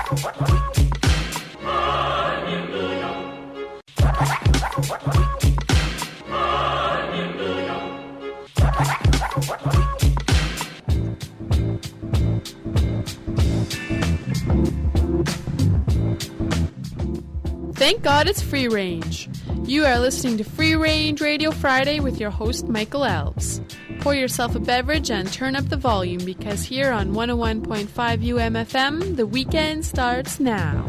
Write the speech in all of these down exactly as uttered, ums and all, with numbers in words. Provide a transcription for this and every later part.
Thank God it's Free Range. You are listening to Free Range Radio Friday with your host, Michael Alves. Pour yourself a beverage and turn up the volume because here on one oh one point five U M F M, the weekend starts now.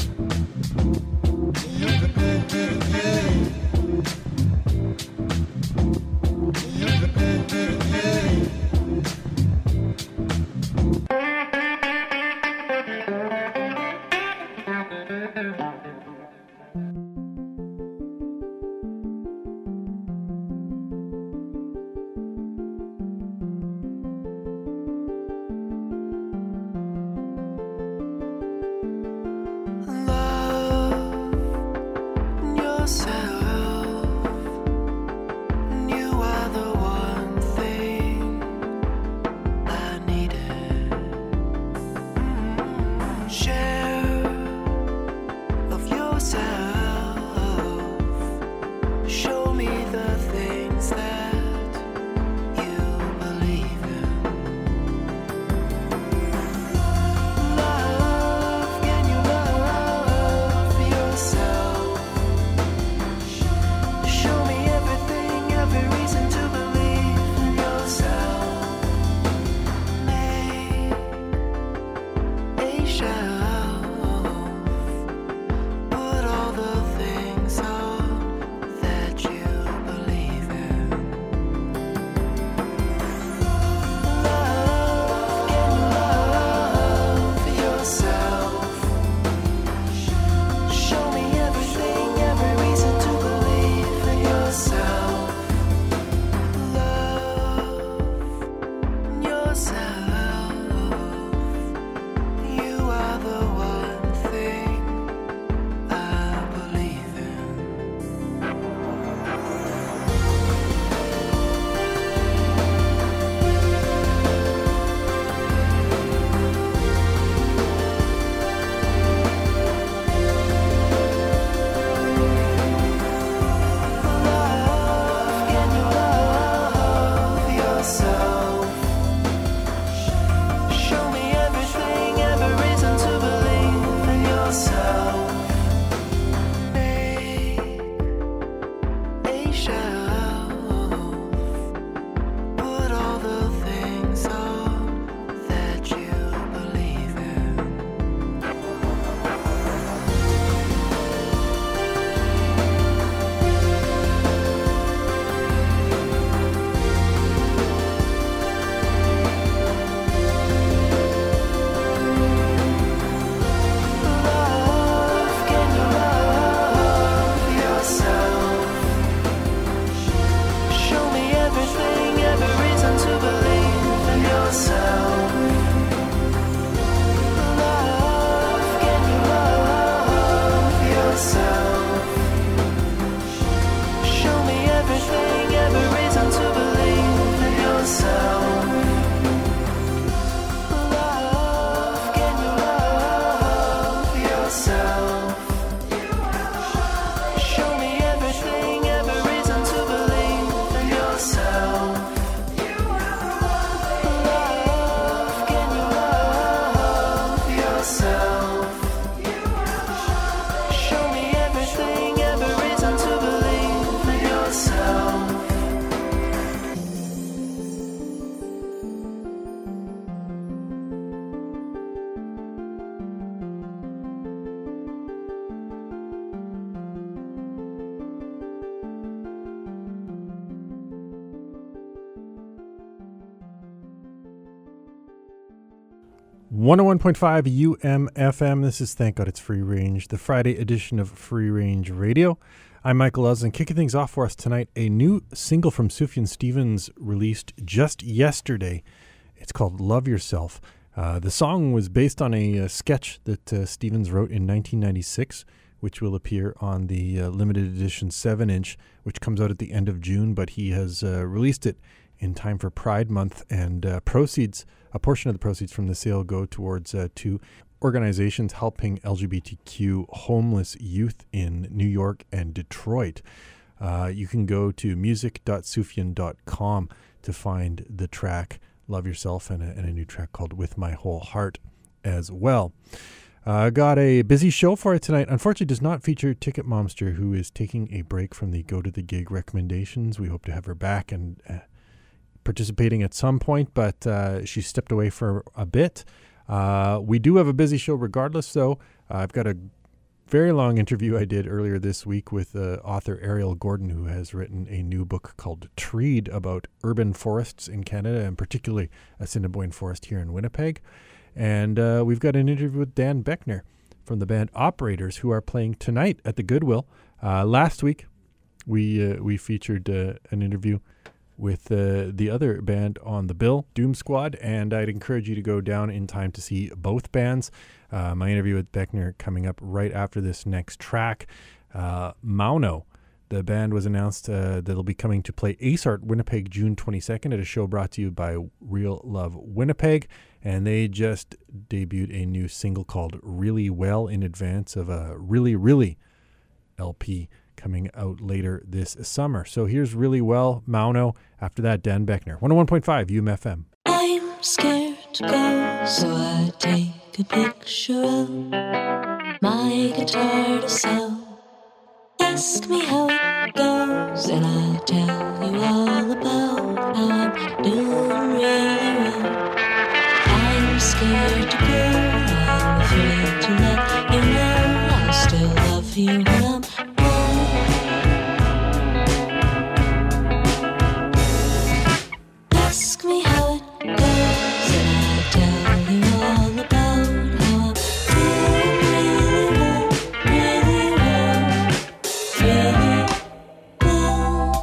one oh one point five U M F M. This is Thank God It's Free Range, the Friday edition of Free Range Radio. I'm Michael Uslan. Kicking things off for us tonight, a new single from Sufjan Stevens released just yesterday. It's called Love Yourself. Uh, the song was based on a, a sketch that uh, Stevens wrote in nineteen ninety-six, which will appear on the uh, limited edition seven inch, which comes out at the end of June, but he has uh, released it in time for Pride Month, and uh, proceeds a portion of the proceeds from the sale go towards uh, two organizations helping L G B T Q homeless youth in New York and Detroit. Uh, you can go to music dot sufjan dot com to find the track Love Yourself and a, and a new track called With My Whole Heart as well. Uh, got a busy show for it tonight. Unfortunately, does not feature Ticket Momster, who is taking a break from the Go to the Gig recommendations. We hope to have her back and uh, participating at some point, but uh, she stepped away for a bit. Uh, we do have a busy show regardless, though. Uh, I've got a very long interview I did earlier this week with uh, author Ariel Gordon, who has written a new book called Treed about urban forests in Canada, and particularly Assiniboine Forest here in Winnipeg. And uh, we've got an interview with Dan Beckner from the band Operators, who are playing tonight at the Goodwill. Uh, last week, we uh, we featured uh, an interview with uh, the other band on the bill, Doom Squad, and I'd encourage you to go down in time to see both bands. Uh, my interview with Beckner coming up right after this next track. Uh, Mauno, the band, was announced uh, that it'll be coming to play Ace Art Winnipeg June twenty-second at a show brought to you by Real Love Winnipeg, and they just debuted a new single called Really Well in advance of a Really Really L P coming out later this summer. So here's Really Well, Mauno. After that, Dan Beckner, one oh one point five U M F M. I'm scared to go, so I take a picture of my guitar to sell. Ask me how it goes, and I'll tell you all about how I'm doing really well. I'm scared to go, I'm afraid to let you know I still love you when I'm ask me how it goes, and I'll tell you all about how I'm doing really well, really well, really well.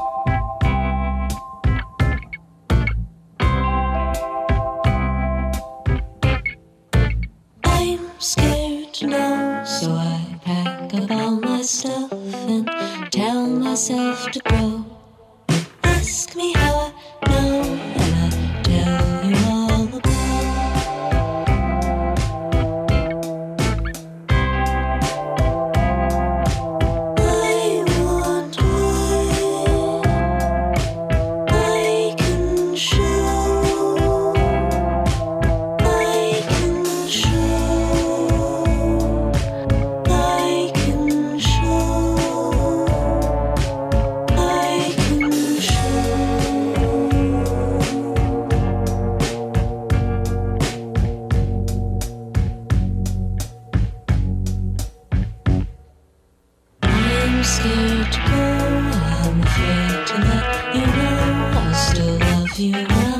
I'm scared to know, so I pack up all my stuff and tell myself to go. Ask me how I know, and I tell you all about. I want what I can show. I can show. I can show. I can show. I'm scared to go, I'm afraid to let you know I still love you when I'm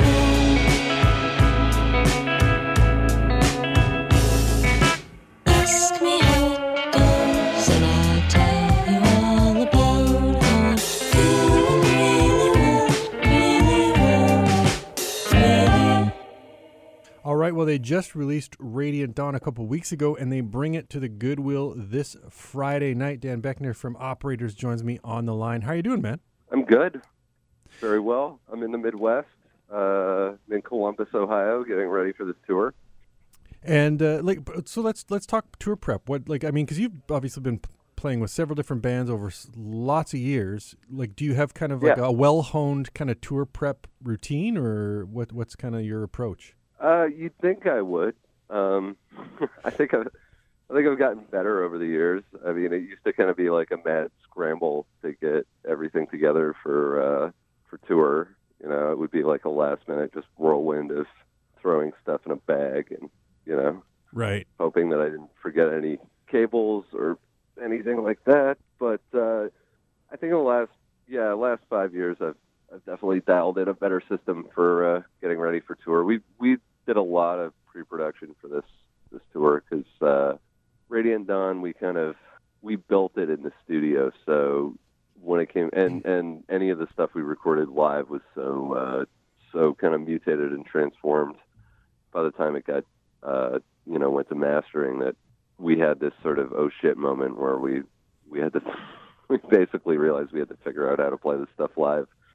gone. Ask me how it goes, and I'll tell you all about how I'm doing really well, really well, really. All right, well, they just released Radiant Dawn a couple weeks ago, and they bring it to the Goodwill this Friday night. Dan Beckner from Operators joins me on the line. How are you doing, man? I'm good. Very well. I'm in the Midwest, uh, in Columbus, Ohio, getting ready for this tour. And uh, like, so let's let's talk tour prep. What, like, I mean, because you've obviously been p- playing with several different bands over s- lots of years. Like, do you have kind of like Yeah. a well-honed kind of tour prep routine, or what? What's kind of your approach? Uh, you'd think I would. Um, I think I've, I think I've gotten better over the years. I mean, it used to kind of be like a mad scramble to get everything together for uh, for tour. You know, it would be like a last minute just whirlwind of throwing stuff in a bag and, you know, Right. hoping that I didn't forget any cables or anything like that. But uh, I think in the last, yeah, last five years, I've, I've definitely dialed in a better system for uh, getting ready for tour. We we did a lot of pre-production for this this tour because uh, Radiant Dawn, we kind of we built it in the studio. So when it came and and any of the stuff we recorded live was so uh, so kind of mutated and transformed by the time it got uh, you know went to mastering that we had this sort of oh shit moment where we we had to we basically realized we had to figure out how to play this stuff live.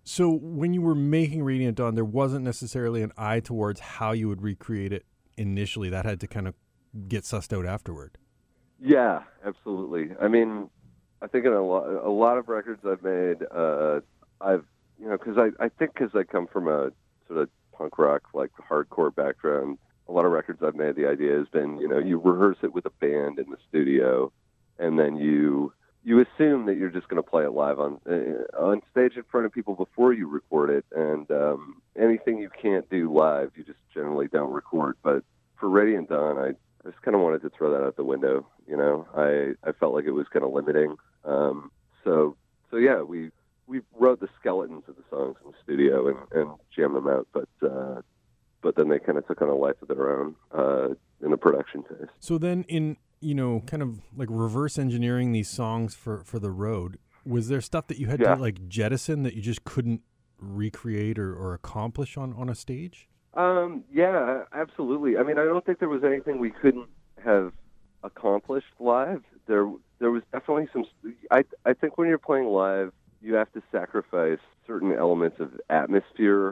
So when you were making Radiant Dawn, there wasn't necessarily an eye towards how you would recreate it initially. That had to kind of get sussed out afterward. Yeah, absolutely. I mean, I think in a lot, a lot of records I've made, uh, I've, you know, because I, I think because I come from a sort of punk rock, like hardcore background, a lot of records I've made, the idea has been, you know, you rehearse it with a band in the studio, and then you you assume that you're just going to play it live on uh, on stage in front of people before you record it, and um, anything you can't do live, you just generally don't record. But for Radiant Dawn, I, I just kind of wanted to throw that out the window. You know, I, I felt like it was kind of limiting. Um, so so yeah, we we wrote the skeletons of the songs in the studio and, and jammed them out, but uh, but then they kind of took on a life of their own uh, in the production phase. So then in, you know, kind of like reverse engineering these songs for, for the road, was there stuff that you had yeah. to like jettison that you just couldn't recreate or, or accomplish on, on a stage? Um, yeah, absolutely. I mean, I don't think there was anything we couldn't have accomplished live. There there was definitely some, I, I think when you're playing live, you have to sacrifice certain elements of atmosphere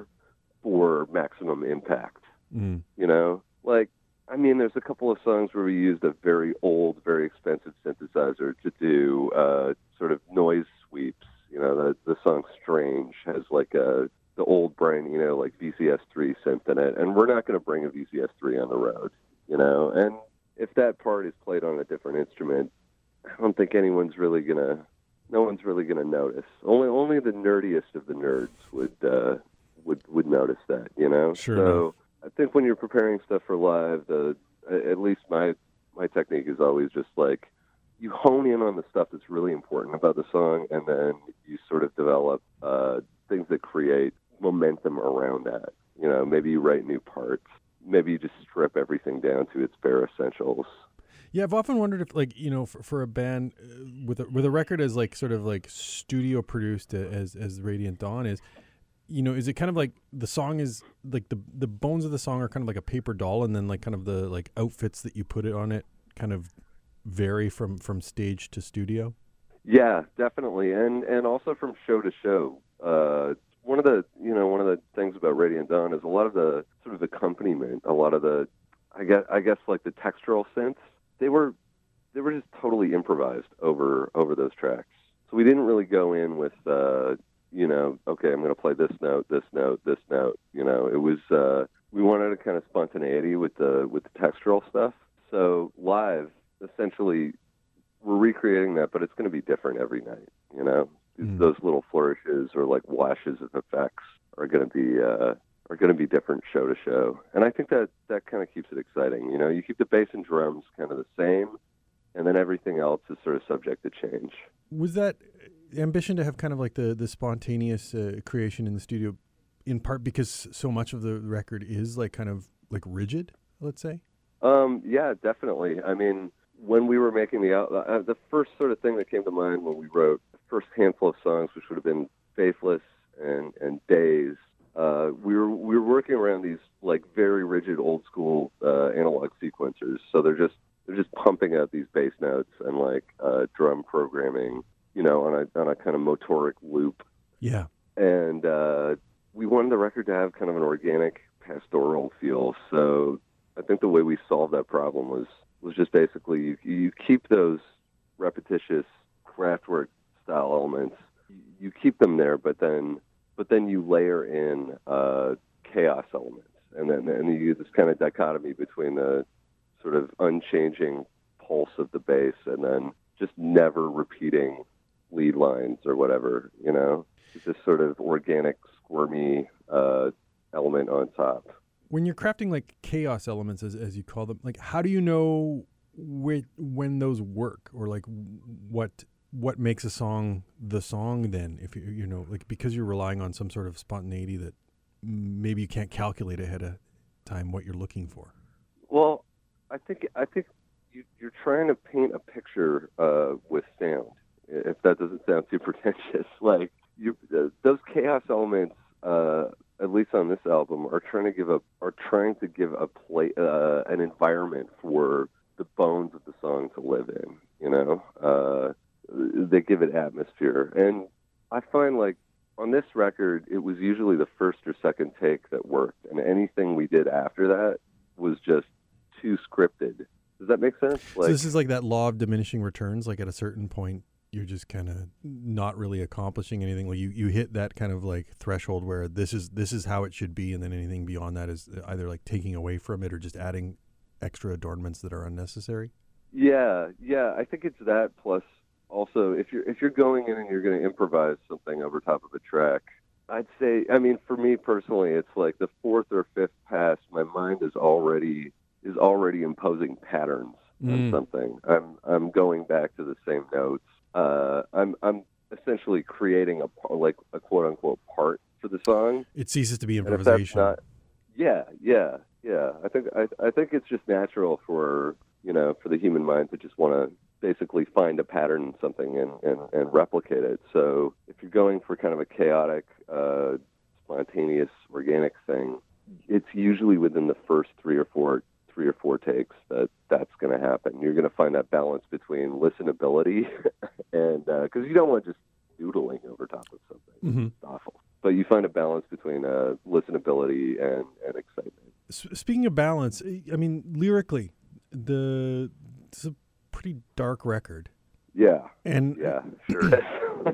for maximum impact. Mm. You know, like, I mean, there's a couple of songs where we used a very old, very expensive synthesizer to do uh, sort of noise sweeps. You know, the, the song Strange has like a, the old Brian, you know, like V C S three synth in it, and we're not going to bring a V C S three on the road, you know, and if that part is played on a different instrument, I don't think anyone's really going to, no one's really going to notice. Only only the nerdiest of the nerds would uh, would would notice that, you know? Sure. So I think when you're preparing stuff for live, the at least my my technique is always just like you hone in on the stuff that's really important about the song, and then you sort of develop uh, things that create momentum around that. You know, maybe you write new parts. Maybe you just strip everything down to its bare essentials. Yeah, I've often wondered if, like, you know, for, for a band uh, with a, with a record as like sort of like studio produced as as Radiant Dawn is, you know, is it kind of like the song is like the the bones of the song are kind of like a paper doll, and then like kind of the like outfits that you put it on it kind of vary from, from stage to studio? Yeah, definitely, and and also from show to show. Uh, one of the you know one of the things about Radiant Dawn is a lot of the sort of accompaniment, a lot of the I guess I guess like the textural synths. They were they were just totally improvised over over those tracks. So we didn't really go in with uh, you know, okay, I'm going to play this note, this note, this note. You know, it was uh, we wanted a kind of spontaneity with the with the textural stuff. So live, essentially, we're recreating that, but it's going to be different every night. You know, mm. those little flourishes or like washes of effects are going to be. Uh, are going to be different show to show. And I think that that kind of keeps it exciting. You know, you keep the bass and drums kind of the same, and then everything else is sort of subject to change. Was that ambition to have kind of like the, the spontaneous uh, creation in the studio in part because so much of the record is like kind of like rigid, let's say? Um, yeah, definitely. I mean, when we were making the, uh, the first sort of thing that came to mind when we wrote the first handful of songs, which would have been Faithless and, and Days, Uh, we were we were working around these like very rigid old school uh, analog sequencers, so they're just they're just pumping out these bass notes and like uh, drum programming, you know, on a on a kind of motoric loop. Yeah. And uh, we wanted the record to have kind of an organic pastoral feel. So I think the way we solved that problem was was just basically you, you keep those repetitious Kraftwerk style elements, you keep them there, but then. But then you layer in uh, chaos elements, and then and you use this kind of dichotomy between the sort of unchanging pulse of the bass and then just never repeating lead lines or whatever, you know? It's this sort of organic, squirmy uh, element on top. When you're crafting like chaos elements, as as you call them, like how do you know wh- when those work, or like what what makes a song the song then, if you you know, like because you're relying on some sort of spontaneity that maybe you can't calculate ahead of time what you're looking for? Well, I think I think you, you're trying to paint a picture uh, with sound, if that doesn't sound too pretentious. Like you, uh, those chaos elements, uh, at least on this album, are trying to give a are trying to give a play uh, an environment for the bones of the song to live in. You know. Uh, They give it atmosphere. And I find, like, on on this record, it was usually the first or second take that worked, and anything we did after that was just too scripted. Does that make sense? Like, so this is like that law of diminishing returns. Like at a certain point, you're just kind of not really accomplishing anything. Like you, you hit that kind of like threshold where this is this is how it should be, and then anything beyond that is either like taking away from it or just adding extra adornments that are unnecessary. Yeah, yeah. I think it's that plus also if you're if you're going in and you're going to improvise something over top of a track, I'd say. I mean, for me personally, it's like the fourth or fifth pass. My mind is already is already imposing patterns mm. on something. I'm I'm going back to the same notes. Uh, I'm I'm essentially creating a like a quote unquote part for the song. It ceases to be improvisation. Not, yeah, yeah, yeah. I think I I think it's just natural for you know for the human mind to just want to basically find a pattern in something and, and, and replicate it. So if you're going for kind of a chaotic, uh, spontaneous, organic thing, it's usually within the first three or four three or four takes that that's going to happen. You're going to find that balance between listenability and because uh, you don't want just doodling over top of something. Mm-hmm. It's awful. But you find a balance between uh, listenability and, and excitement. S- speaking of balance, I mean, lyrically, the it's a pretty dark record. Yeah. And yeah, sure is.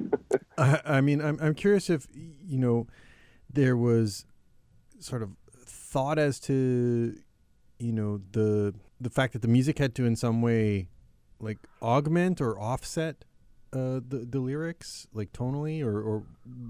I, I mean, I'm I'm curious if, you know, there was sort of thought as to, you know, the the fact that the music had to in some way like augment or offset uh, the the lyrics, like tonally, or or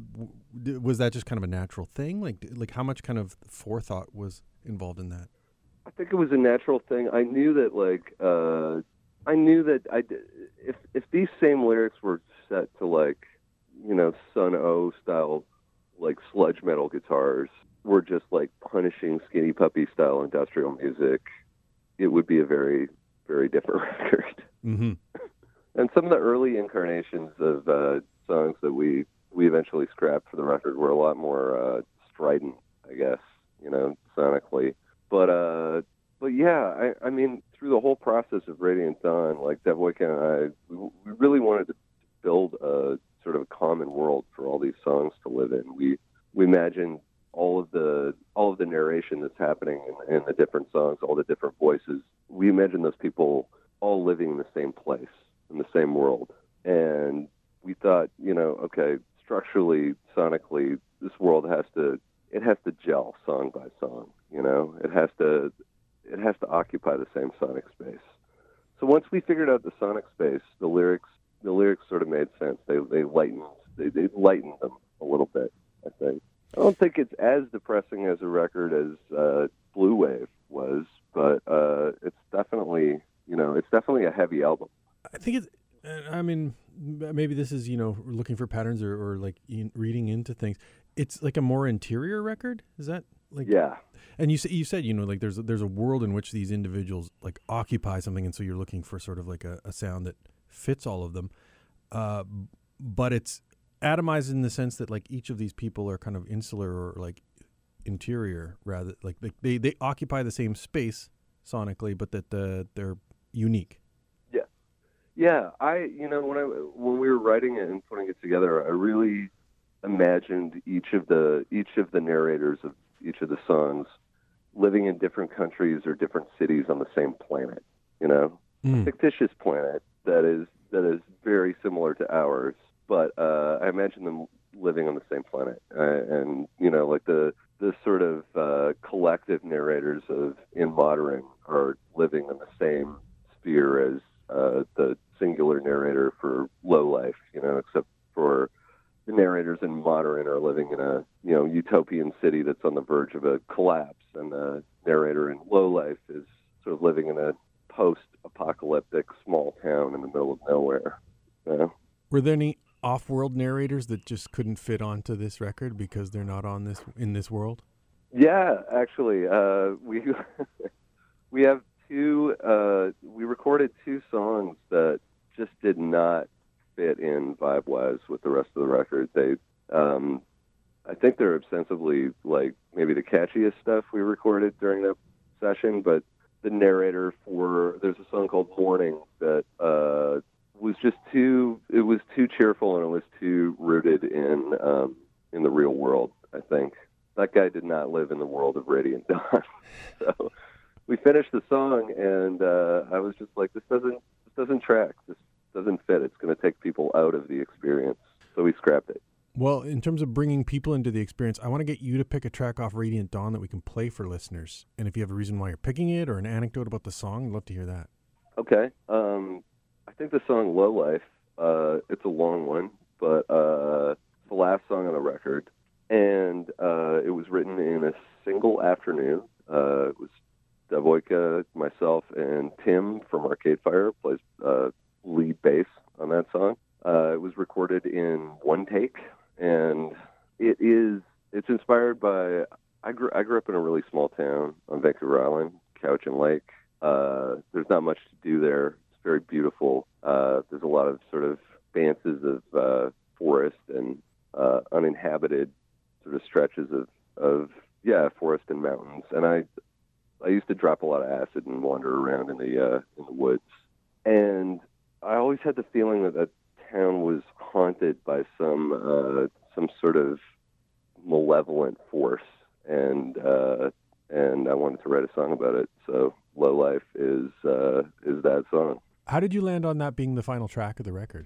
w- was that just kind of a natural thing? Like like how much kind of forethought was involved in that? I think it was a natural thing. I knew that like uh, I knew that I if if these same lyrics were set to like you know Sun O style like sludge metal guitars, were just like punishing Skinny Puppy style industrial music, it would be a very, very different record. Mm-hmm. And some of the early incarnations of uh, songs that we, we eventually scrapped for the record were a lot more uh, strident, I guess, you know, sonically. But, uh, but yeah, I, I mean, through the whole process of Radiant Dawn, like Dev Boykin and I, we, we really wanted to build a sort of a common world for all these songs to live in. We, we imagined all of the all of the narration that's happening in, in the different songs, all the different voices. We imagine those people all living in the same place, in the same world. And we thought, you know, okay, structurally, sonically, this world has to it has to gel song by song, you know? It has to it has to occupy the same sonic space. So once we figured out the sonic space, the lyrics the lyrics sort of made sense. They they lightened they, they lightened them a little bit, I think. I don't think it's as depressing as a record as uh, Blue Wave was, but uh, it's definitely, you know, it's definitely a heavy album. I think it's, I mean, maybe this is, you know, looking for patterns or, or like in, reading into things. It's like a more interior record. Is that like? Yeah. And you said, you said, you know, like there's, there's a world in which these individuals like occupy something. And so you're looking for sort of like a, a sound that fits all of them. Uh, but it's atomized in the sense that like each of these people are kind of insular or like interior, rather like they they, they occupy the same space sonically, but that uh, they're unique. Yeah, yeah. I you know when I when we were writing it and putting it together, I really imagined each of the each of the narrators of each of the songs living in different countries or different cities on the same planet. You know, mm. a fictitious planet that is that is very similar to ours. But uh, I imagine them living on the same planet, uh, and you know, like the the sort of uh, collective narrators of In Modern are living in the same sphere as uh, the singular narrator for Low Life. You know, except for the narrators in Modern are living in a you know utopian city that's on the verge of a collapse, and the narrator in Low Life is sort of living in a post-apocalyptic small town in the middle of nowhere. You know? Were there any off-world narrators that just couldn't fit onto this record because they're not on this in this world? Yeah, actually, uh, we we have two. Uh, we recorded two songs that just did not fit in vibe-wise with the rest of the record. They, um, I think, they're ostensibly like maybe the catchiest stuff we recorded during that session, but the narrator for there's a song called Morning that. Uh, was just too, it was too cheerful and it was too rooted in um, in the real world, I think. That guy did not live in the world of Radiant Dawn. So we finished the song, and uh, I was just like, this doesn't this doesn't track. This doesn't fit. It's going to take people out of the experience. So we scrapped it. Well, in terms of bringing people into the experience, I want to get you to pick a track off Radiant Dawn that we can play for listeners. And if you have a reason why you're picking it or an anecdote about the song, I'd love to hear that. Okay. Um, I think the song Low Life, uh, it's a long one, but uh, it's the last song on the record. And uh, it was written in a single afternoon. Uh, it was Davoyka, myself, and Tim from Arcade Fire plays uh, lead bass on that song. Uh, it was recorded in one take, and it is it's inspired by. I grew I grew up in a really small town on Vancouver Island, Cowichan Lake. Uh, there's not much to do there. It's very beautiful. Uh, there's a lot of sort of expanses of uh, forest and uh, uninhabited sort of stretches of, of yeah forest and mountains. And I I used to drop a lot of acid and wander around in the uh, in the woods. And I always had the feeling that that town was haunted by some uh, some sort of malevolent force, and uh, and I wanted to write a song about it. So Low Life is uh, is that song. How did you land on that being the final track of the record?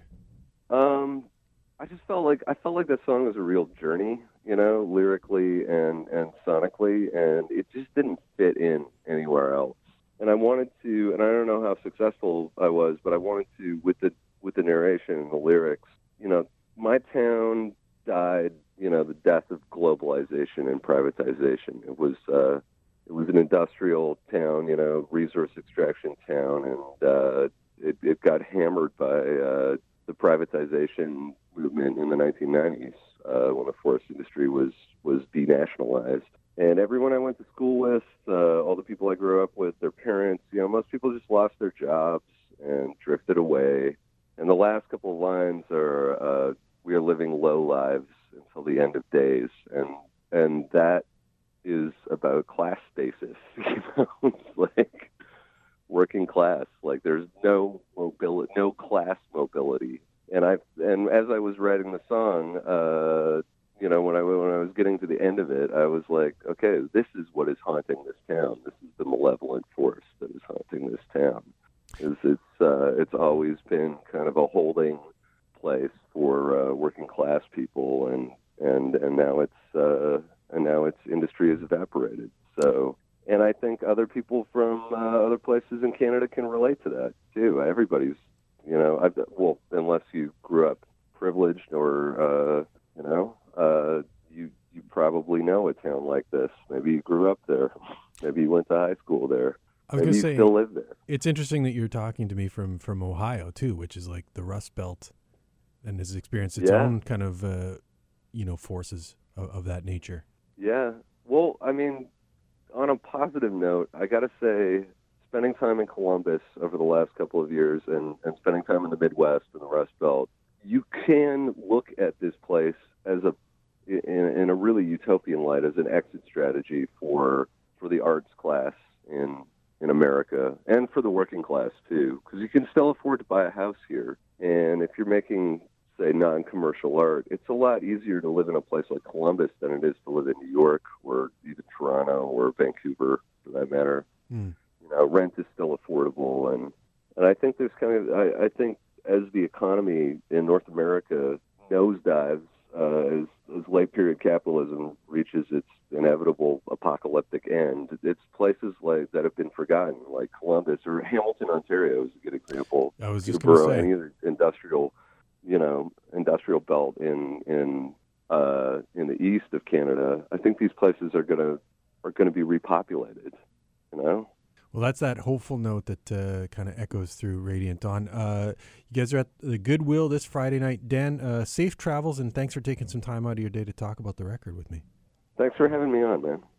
Um, I just felt like I felt like that song was a real journey, you know, lyrically and, and sonically, and it just didn't fit in anywhere else. And I wanted to, and I don't know how successful I was, but I wanted to, with the with the narration and the lyrics, you know, my town died, you know, the death of globalization and privatization. It was uh, it was an industrial town, you know, resource extraction town, and uh, it, it got hammered by uh, the privatization movement in the nineteen nineties uh, when the forest industry was was denationalized. And everyone I went to school with, uh, all the people I grew up with, their parents, you know, most people just lost their jobs and drifted away. And the last couple of lines are, uh, we are living low lives until the end of days. And and that is about class stasis. You know, it's like working class. Like there's no mobility, no class mobility. And I and as I was writing the song, uh, you know, when I when I was getting to the end of it, I was like, okay, this is what is haunting this town. This is the malevolent force that is haunting this town. Is it's uh, it's always been kind of a holding place for uh, working class people, and and and now it's uh, and now its industry has evaporated. So, and I think other people from uh, other places in Canada can relate to that too. Everybody's, you know, I've, well, unless you grew up privileged or uh, you know, uh, you you probably know a town like this. Maybe you grew up there. Maybe you went to high school there. I was Maybe gonna you say, still live there. It's interesting that you're talking to me from, from Ohio too, which is like the Rust Belt, and has experienced its Yeah. own kind of uh, you know forces of, of that nature. Yeah. Well, I mean, on a positive note, I got to say, spending time in Columbus over the last couple of years, and, and spending time in the Midwest and the Rust Belt, you can look at this place as a in, in a really utopian light, as an exit strategy for for the arts class in. in America, and for the working class too, because you can still afford to buy a house here. And if you're making, say, non-commercial art, it's a lot easier to live in a place like Columbus than it is to live in New York or even Toronto or Vancouver, for that matter. Mm. You know, rent is still affordable, and and I think there's kind of, I, I think as the economy in North America nosedives, uh, as, as late period capitalism reaches its inevitable apocalyptic end, it's places like that have been forgotten, like Columbus or Hamilton, Ontario is a good example. I was just going to say, any other industrial, you know, industrial belt in in uh, in the east of Canada. I think these places are gonna are gonna be repopulated. You know. Well, that's that hopeful note that uh, kind of echoes through Radiant Dawn. Uh, you guys are at the Goodwill this Friday night. Dan, uh, safe travels, and thanks for taking some time out of your day to talk about the record with me. Thanks for having me on, man.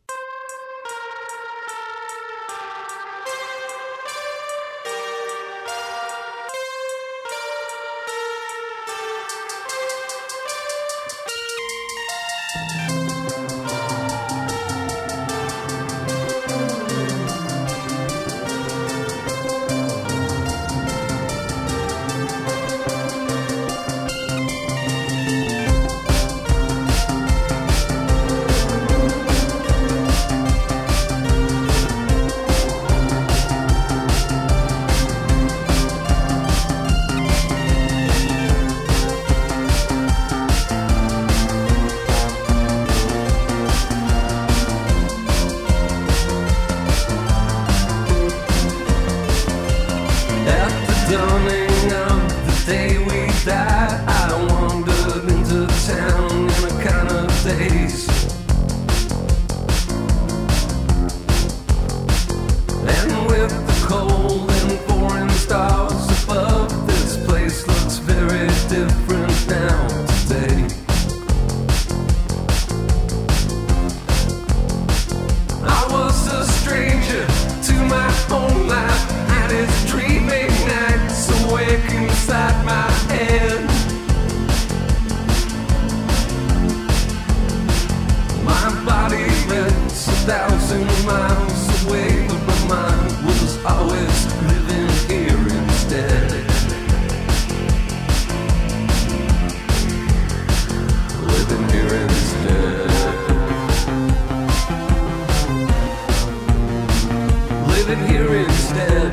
living here instead.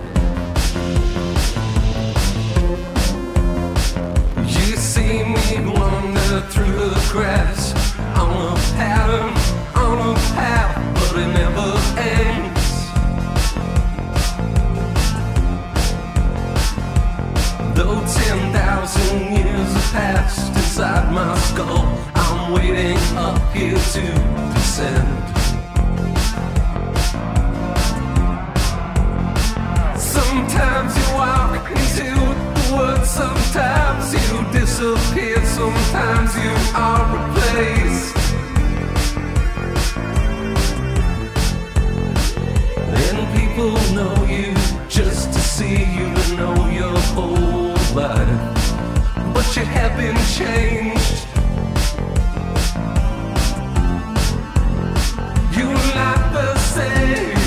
You see me wander through the cracks on a pattern, on a path, but it never ends. Though ten thousand years have passed inside my skull, I'm waiting up here to descend. Sometimes you walk into the woods, sometimes you disappear, sometimes you are replaced. And people know you just to see you and know your whole life, but you have been changed. You're not the same.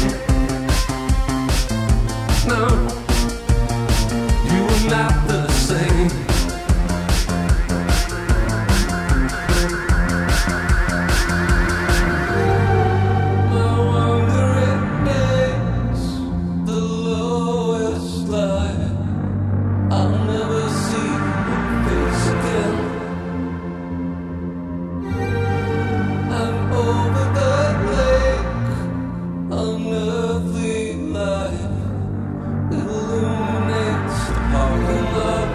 No, you're not the same. No wonder it makes the lowest light. I'll never see your face again. I'm over that lake, unearthly light illuminates the parking lot.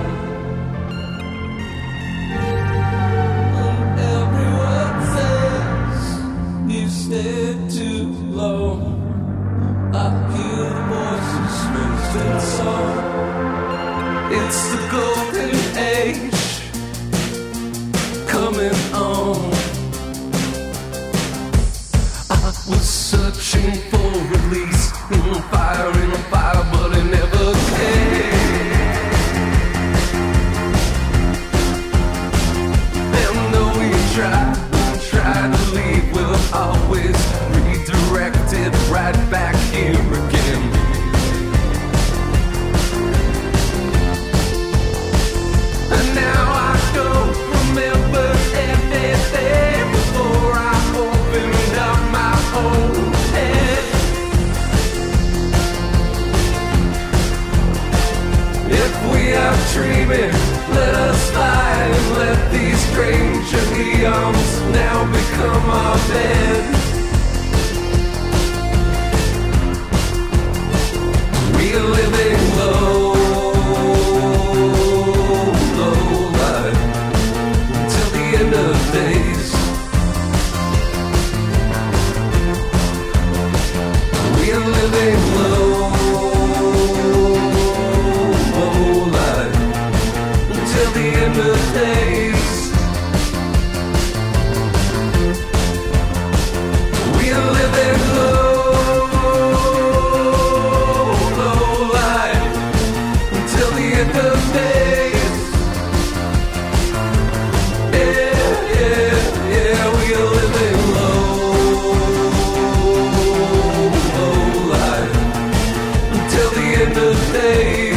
And everyone says you stayed too long. I hear the voices raised in song. It's the golden age coming on. I was searching for release in fire, in fire, but it never came. And though we tried, we tried to leave, we're always redirected right back here again. And now I don't remember anything before I opened up my own head. If we are dreaming, let us fly and let these stranger eons now become our bed. We are living low, low life until the end of days. We are living low, low life until the end of days. We are living low, low life until the end of days. Yeah, yeah, yeah, we are living low, low life until the end of days.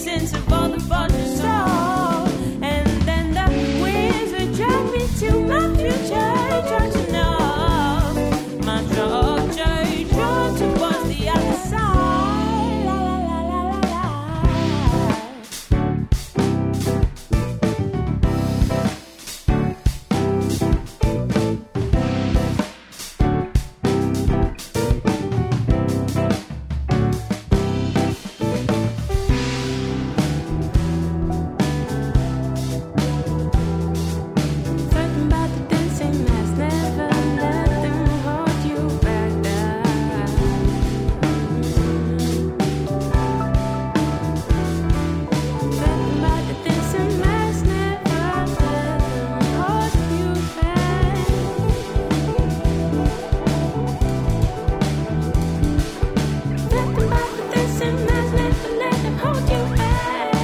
sense of all the faults you saw. And then the wizard dragged me to my future, drawn to know my structure, drawn towards the other side. La, la, la, la, la, la. Talking about the dancing mask, never let them hold you back down. Talking about the dancing mask, never let them hold you back. Talking about the dancing mask, never let them hold you back.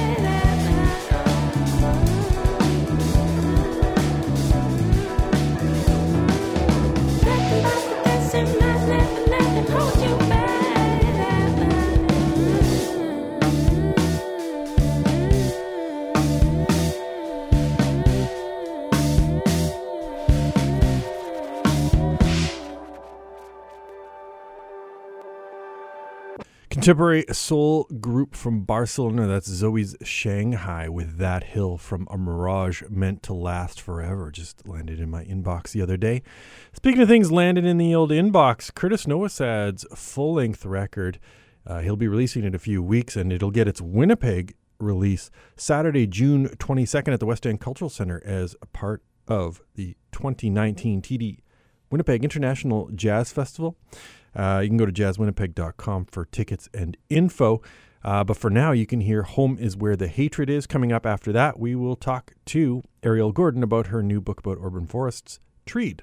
Contemporary soul group from Barcelona, that's Zoe's Shanghai with That Hill from A Mirage Meant to Last Forever. Just landed in my inbox the other day. Speaking of things landed in the old inbox, Curtis Nowasad's full-length record, uh, he'll be releasing it in a few weeks, and it'll get its Winnipeg release Saturday, June twenty-second at the West End Cultural Center as a part of the twenty nineteen T D Winnipeg International Jazz Festival. Uh, you can go to jazz winnipeg dot com for tickets and info. Uh, but for now, you can hear Home is Where the Hatred Is. Coming up after that, we will talk to Ariel Gordon about her new book about urban forests, Treed.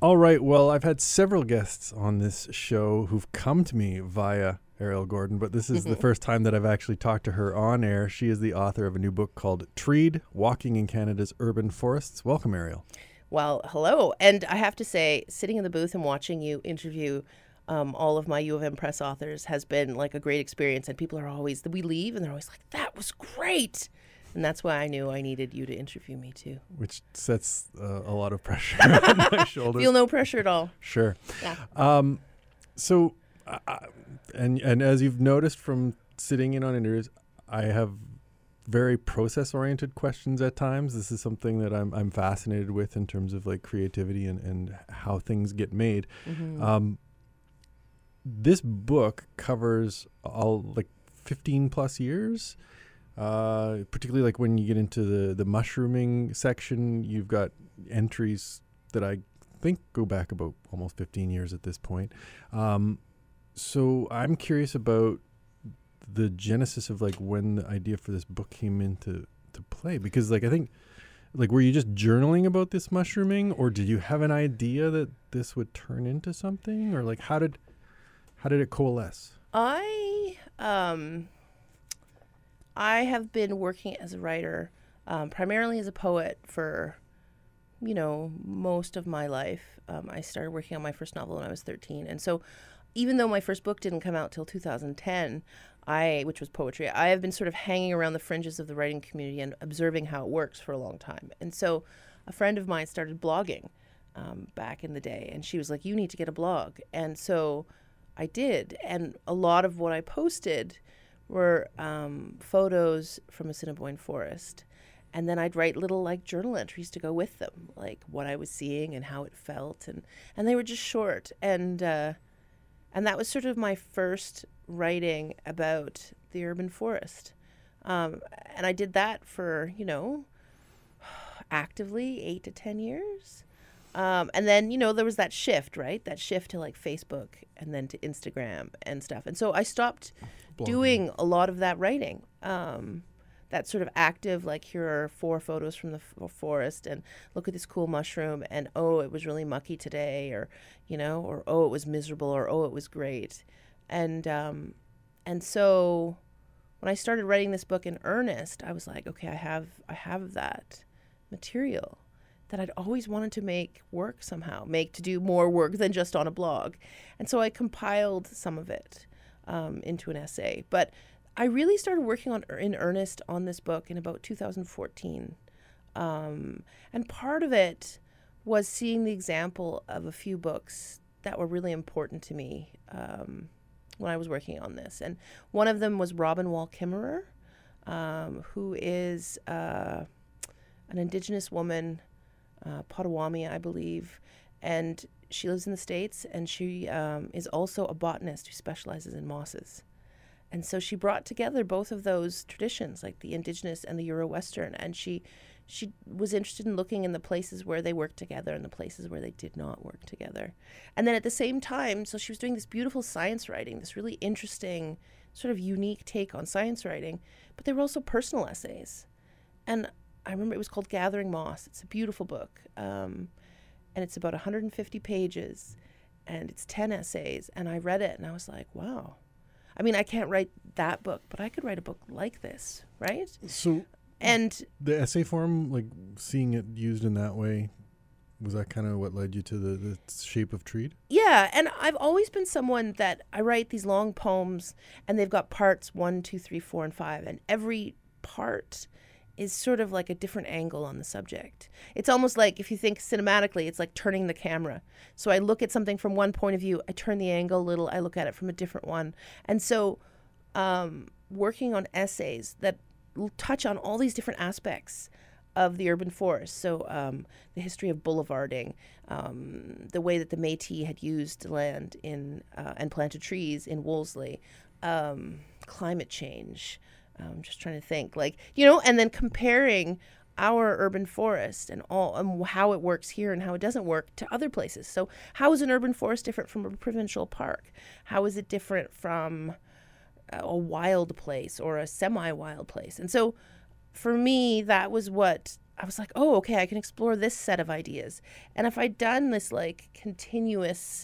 All right. Well, I've had several guests on this show who've come to me via Ariel Gordon, but this is the first time that I've actually talked to her on air. She is the author of a new book called Treed, Walking in Canada's Urban Forests. Welcome, Ariel. Well, hello. And I have to say, sitting in the booth and watching you interview um, all of my U of M Press authors has been like a great experience. And people are always, we leave and they're always like, that was great. And that's why I knew I needed you to interview me too. Which sets uh, a lot of pressure on my shoulders. Feel no pressure at all. Sure. Yeah. Um, so, uh, and and as you've noticed from sitting in on interviews, I have very process-oriented questions at times. This is something that I'm I'm fascinated with in terms of like creativity and, and how things get made. Mm-hmm. Um, this book covers all like fifteen plus years. Uh, particularly like when you get into the, the mushrooming section, you've got entries that I think go back about almost fifteen years at this point. Um, so I'm curious about the genesis of like when the idea for this book came into to play, because like I think like were you just journaling about this mushrooming, or did you have an idea that this would turn into something, or like how did how did it coalesce? I um I have been working as a writer, um, primarily as a poet for, you know, most of my life. Um, I started working on my first novel when I was thirteen. And so even though my first book didn't come out till two thousand ten, I, which was poetry, I have been sort of hanging around the fringes of the writing community and observing how it works for a long time. And so a friend of mine started blogging um, back in the day, and she was like, you need to get a blog. And so I did. And a lot of what I posted were um, photos from Assiniboine Forest. And then I'd write little like journal entries to go with them, like what I was seeing and how it felt. And, and they were just short. And, uh, and that was sort of my first writing about the urban forest. Um, and I did that for, you know, actively eight to ten years. Um, and then, you know, there was that shift, right? That shift to like Facebook and then to Instagram and stuff. And so I stopped Blogging. doing a lot of that writing. Um, that sort of active, like here are four photos from the f- forest and look at this cool mushroom and, oh, it was really mucky today, or, you know, or, oh, it was miserable, or, oh, it was great. And, um, and so when I started writing this book in earnest, I was like, okay, I have, I have that material that I'd always wanted to make work somehow, make to do more work than just on a blog. And so I compiled some of it um, into an essay. But I really started working on in earnest on this book in about two thousand fourteen. Um, and part of it was seeing the example of a few books that were really important to me um, when I was working on this. And one of them was Robin Wall Kimmerer, um, who is uh, an Indigenous woman, Uh, Potawatomi, I believe, and she lives in the States, and she um, is also a botanist who specializes in mosses. And so she brought together both of those traditions, like the Indigenous and the Euro-Western, and she she was interested in looking in the places where they worked together and the places where they did not work together. And then at the same time, so she was doing this beautiful science writing, this really interesting, sort of unique take on science writing, but they were also personal essays. And I remember it was called Gathering Moss. It's a beautiful book. Um, and it's about one hundred fifty pages. And it's ten essays. And I read it and I was like, wow. I mean, I can't write that book, but I could write a book like this, right? So and the essay form, like seeing it used in that way, was that kind of what led you to the, the shape of Treed? Yeah. And I've always been someone that I write these long poems and they've got parts one, two, three, four, and five. And every part is sort of like a different angle on the subject. It's almost like, if you think cinematically, it's like turning the camera. So I look at something from one point of view, I turn the angle a little, I look at it from a different one. And so um, working on essays that touch on all these different aspects of the urban forest. So um, the history of boulevarding, um, the way that the Métis had used land in uh, and planted trees in Wolseley, um, climate change, I'm just trying to think, like, you know, and then comparing our urban forest and all and how it works here and how it doesn't work to other places. So how is an urban forest different from a provincial park? How is it different from a wild place or a semi-wild place? And so for me, that was what I was like, oh, okay, I can explore this set of ideas. And if I'd done this like continuous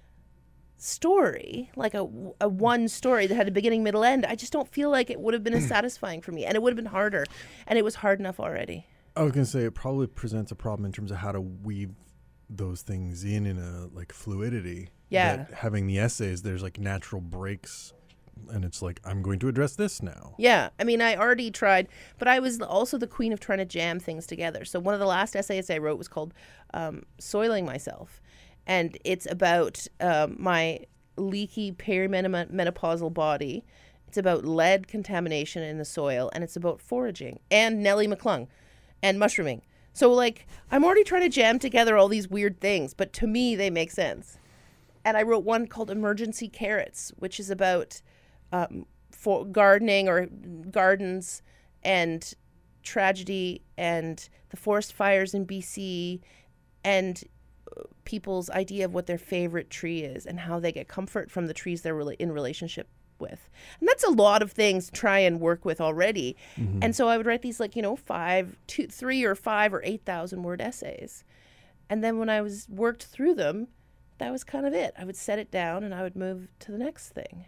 story, like a, a one story that had a beginning, middle, end, I just don't feel like it would have been as satisfying for me. And it would have been harder. And it was hard enough already. I was going to say it probably presents a problem in terms of how to weave those things in in a like fluidity. Yeah. That having the essays, there's like natural breaks. And it's like, I'm going to address this now. Yeah. I mean, I already tried, but I was also the queen of trying to jam things together. So one of the last essays I wrote was called um, Soiling Myself. And it's about um, my leaky perimenopausal body. It's about lead contamination in the soil. And it's about foraging and Nellie McClung and mushrooming. So, like, I'm already trying to jam together all these weird things. But to me, they make sense. And I wrote one called Emergency Carrots, which is about... Um, for gardening or gardens and tragedy and the forest fires in B C and people's idea of what their favorite tree is and how they get comfort from the trees they're really in relationship with. And that's a lot of things to try and work with already. Mm-hmm. And so I would write these like, you know, five, two, three or five or eight thousand word essays. And then when I was worked through them, that was kind of it. I would set it down and I would move to the next thing.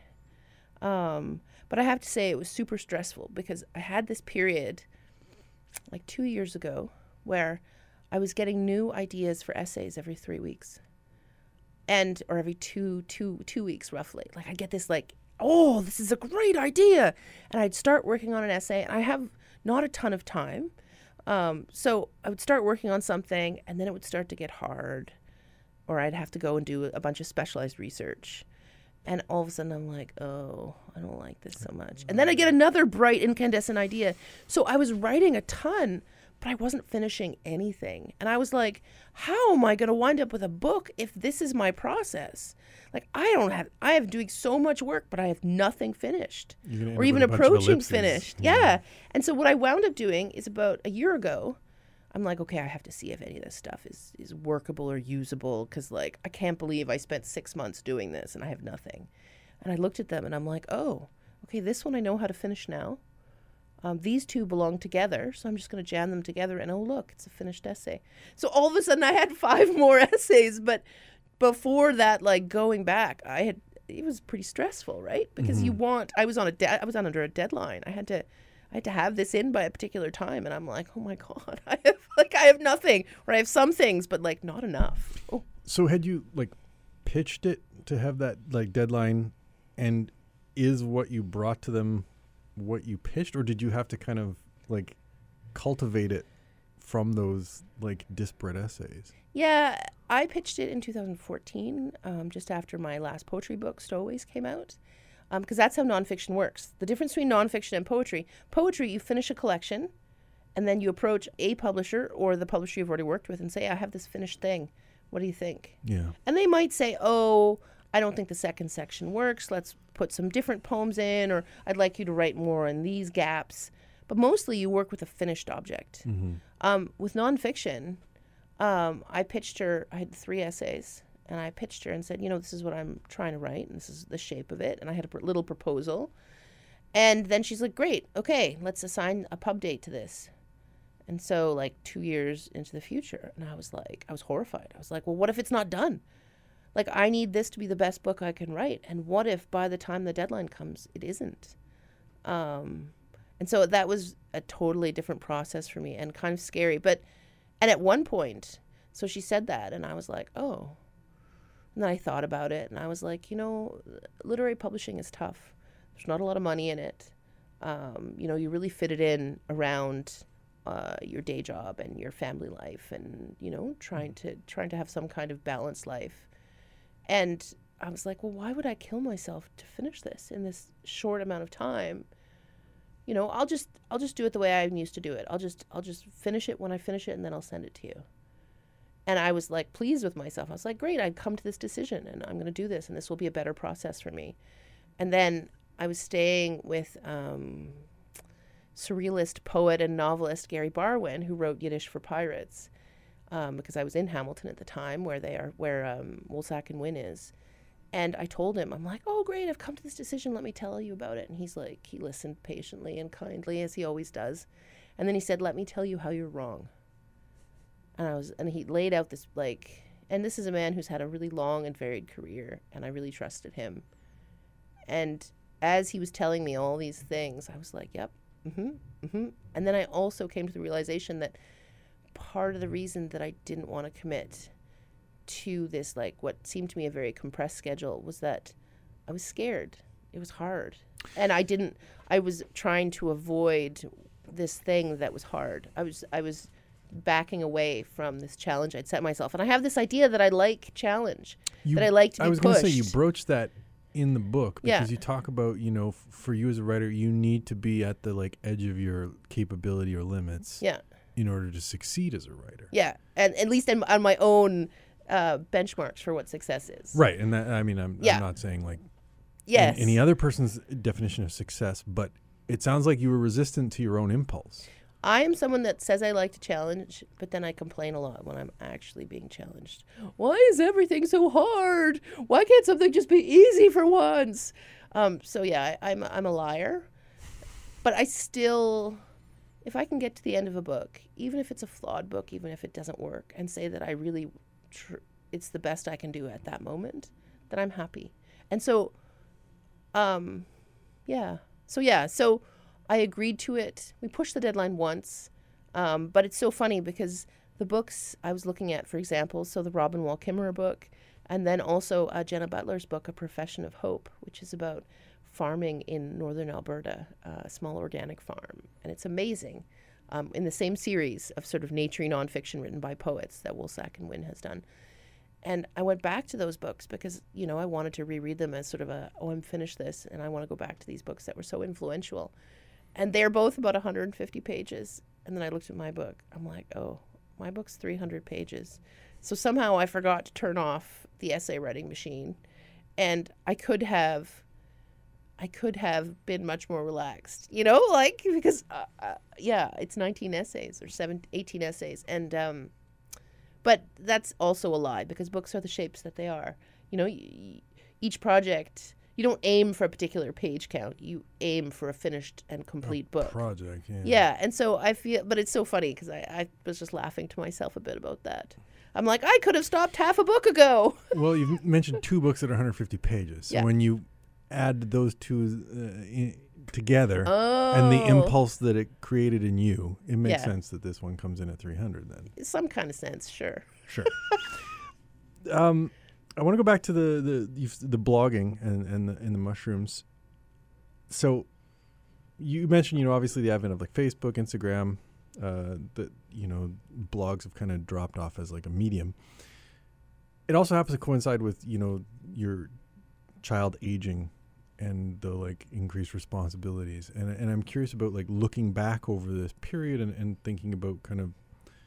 Um, but I have to say it was super stressful because I had this period like two years ago where I was getting new ideas for essays every three weeks and, or every two, two, two weeks roughly. Like I get this like, oh, this is a great idea. And I'd start working on an essay and I have not a ton of time. Um, so I would start working on something and then it would start to get hard or I'd have to go and do a bunch of specialized research. And all of a sudden I'm like, oh, I don't like this so much. And then I get another bright incandescent idea. So I was writing a ton, but I wasn't finishing anything. And I was like, how am I going to wind up with a book if this is my process? Like I don't have, I have doing so much work, but I have nothing finished or even approaching finished. Yeah. yeah. And so what I wound up doing is about a year ago, I'm like, okay, I have to see if any of this stuff is, is workable or usable because, like, I can't believe I spent six months doing this and I have nothing. And I looked at them and I'm like, oh, okay, this one I know how to finish now. Um, these two belong together, so I'm just going to jam them together and, oh, look, it's a finished essay. So all of a sudden I had five more essays, but before that, like, going back, I had, it was pretty stressful, right? Because mm-hmm. you want, I was on a, de- I was on under a deadline. I had to... I had to have this in by a particular time, and I'm like, oh my God, I have like I have nothing, or I have some things, but like not enough. Oh. So had you like pitched it to have that like deadline, and is what you brought to them what you pitched, or did you have to kind of like cultivate it from those like disparate essays? Yeah, I pitched it in two thousand fourteen, um, just after my last poetry book, Stowaways, came out. Because um, that's how nonfiction works. The difference between nonfiction and poetry, poetry, you finish a collection, and then you approach a publisher or the publisher you've already worked with and say, I have this finished thing. What do you think? Yeah. And they might say, oh, I don't think the second section works. Let's put some different poems in, or I'd like you to write more in these gaps. But mostly you work with a finished object. Mm-hmm. Um, with nonfiction, um, I pitched her, I had three essays. And I pitched her and said, you know, this is what I'm trying to write, and this is the shape of it. And I had a pr- little proposal. And then she's like, great, okay, let's assign a pub date to this. And so, like, two years into the future. And I was like, I was horrified. I was like, well, what if it's not done? Like, I need this to be the best book I can write. And what if by the time the deadline comes, it isn't? Um, and so that was a totally different process for me and kind of scary. But, and at one point, so she said that, and I was like, oh. And then I thought about it, and I was like, you know, literary publishing is tough. There's not a lot of money in it. Um, you know, you really fit it in around uh, your day job and your family life, and you know, trying to trying to have some kind of balanced life. And I was like, well, why would I kill myself to finish this in this short amount of time? You know, I'll just I'll just do it the way I used to do it. I'll just I'll just finish it when I finish it, and then I'll send it to you. And I was like pleased with myself. I was like, great, I've come to this decision and I'm going to do this and this will be a better process for me. And then I was staying with um, surrealist poet and novelist Gary Barwin, who wrote Yiddish for Pirates, um, because I was in Hamilton at the time where they are, where um, Woolsack and Wynn is. And I told him, I'm like, oh, great, I've come to this decision. Let me tell you about it. And he's like, he listened patiently and kindly, as he always does. And then he said, let me tell you how you're wrong. And I was, and he laid out this like, and this is a man who's had a really long and varied career, and I really trusted him. And as he was telling me all these things, I was like, yep, mm-hmm, mm-hmm. And then I also came to the realization that part of the reason that I didn't want to commit to this, like what seemed to me a very compressed schedule, was that I was scared. It was hard. And I didn't, I was trying to avoid this thing that was hard. I was, I was backing away from this challenge I'd set myself. And I have this idea that I like challenge, You, that I like to be I was pushed. going to say, you broached that in the book because Yeah. you talk about, you know, f- for you as a writer, you need to be at the like edge of your capability or limits Yeah. in order to succeed as a writer. Yeah. And at least in, on my own uh, benchmarks for what success is. Right. And that, I mean, I'm, Yeah. I'm not saying like Yes. any, any other person's definition of success, but it sounds like you were resistant to your own impulse. I am someone that says I like to challenge, but then I complain a lot when I'm actually being challenged. Why is everything so hard? Why can't something just be easy for once? Um, so yeah, I, I'm I'm a liar, but I still, if I can get to the end of a book, even if it's a flawed book, even if it doesn't work, and say that I really, tr- it's the best I can do at that moment, then I'm happy. And so, um, yeah, so yeah, so. I agreed to it. We pushed the deadline once, um, but it's so funny because the books I was looking at, for example, so the Robin Wall Kimmerer book, and then also uh, Jenna Butler's book, A Profession of Hope, which is about farming in northern Alberta, uh, a small organic farm. And it's amazing. Um, in the same series of sort of nature nonfiction written by poets that Woolsack and Wynne has done. And I went back to those books because, you know, I wanted to reread them as sort of a, oh, I'm finished this, and I want to go back to these books that were so influential. And they're both about one hundred fifty pages. And then I looked at my book. I'm like, oh, my book's three hundred pages. So somehow I forgot to turn off the essay writing machine. And I could have, I could have been much more relaxed, you know, like, because, uh, uh, yeah, it's nineteen essays or seven, eighteen essays. And, um, but that's also a lie because books are the shapes that they are. You know, y- y- each project... You don't aim for a particular page count. You aim for a finished and complete book. Project, yeah. Yeah, and so I feel, but it's so funny because I, I was just laughing to myself a bit about that. I'm like, I could have stopped half a book ago. Well, you've mentioned two books that are one hundred fifty pages. So Yeah. when you add those two uh, in, together Oh. and the impulse that it created in you, it makes Yeah. sense that this one comes in at three hundred then. Some kind of sense, sure. Sure. um, I want to go back to the the you've, the blogging and and the, and the mushrooms. So, you mentioned, you know, obviously the advent of like Facebook, Instagram, uh, that, you know, blogs have kind of dropped off as like a medium. It also happens to coincide with, you know, your child aging and the like increased responsibilities. And and I'm curious about like looking back over this period and, and thinking about kind of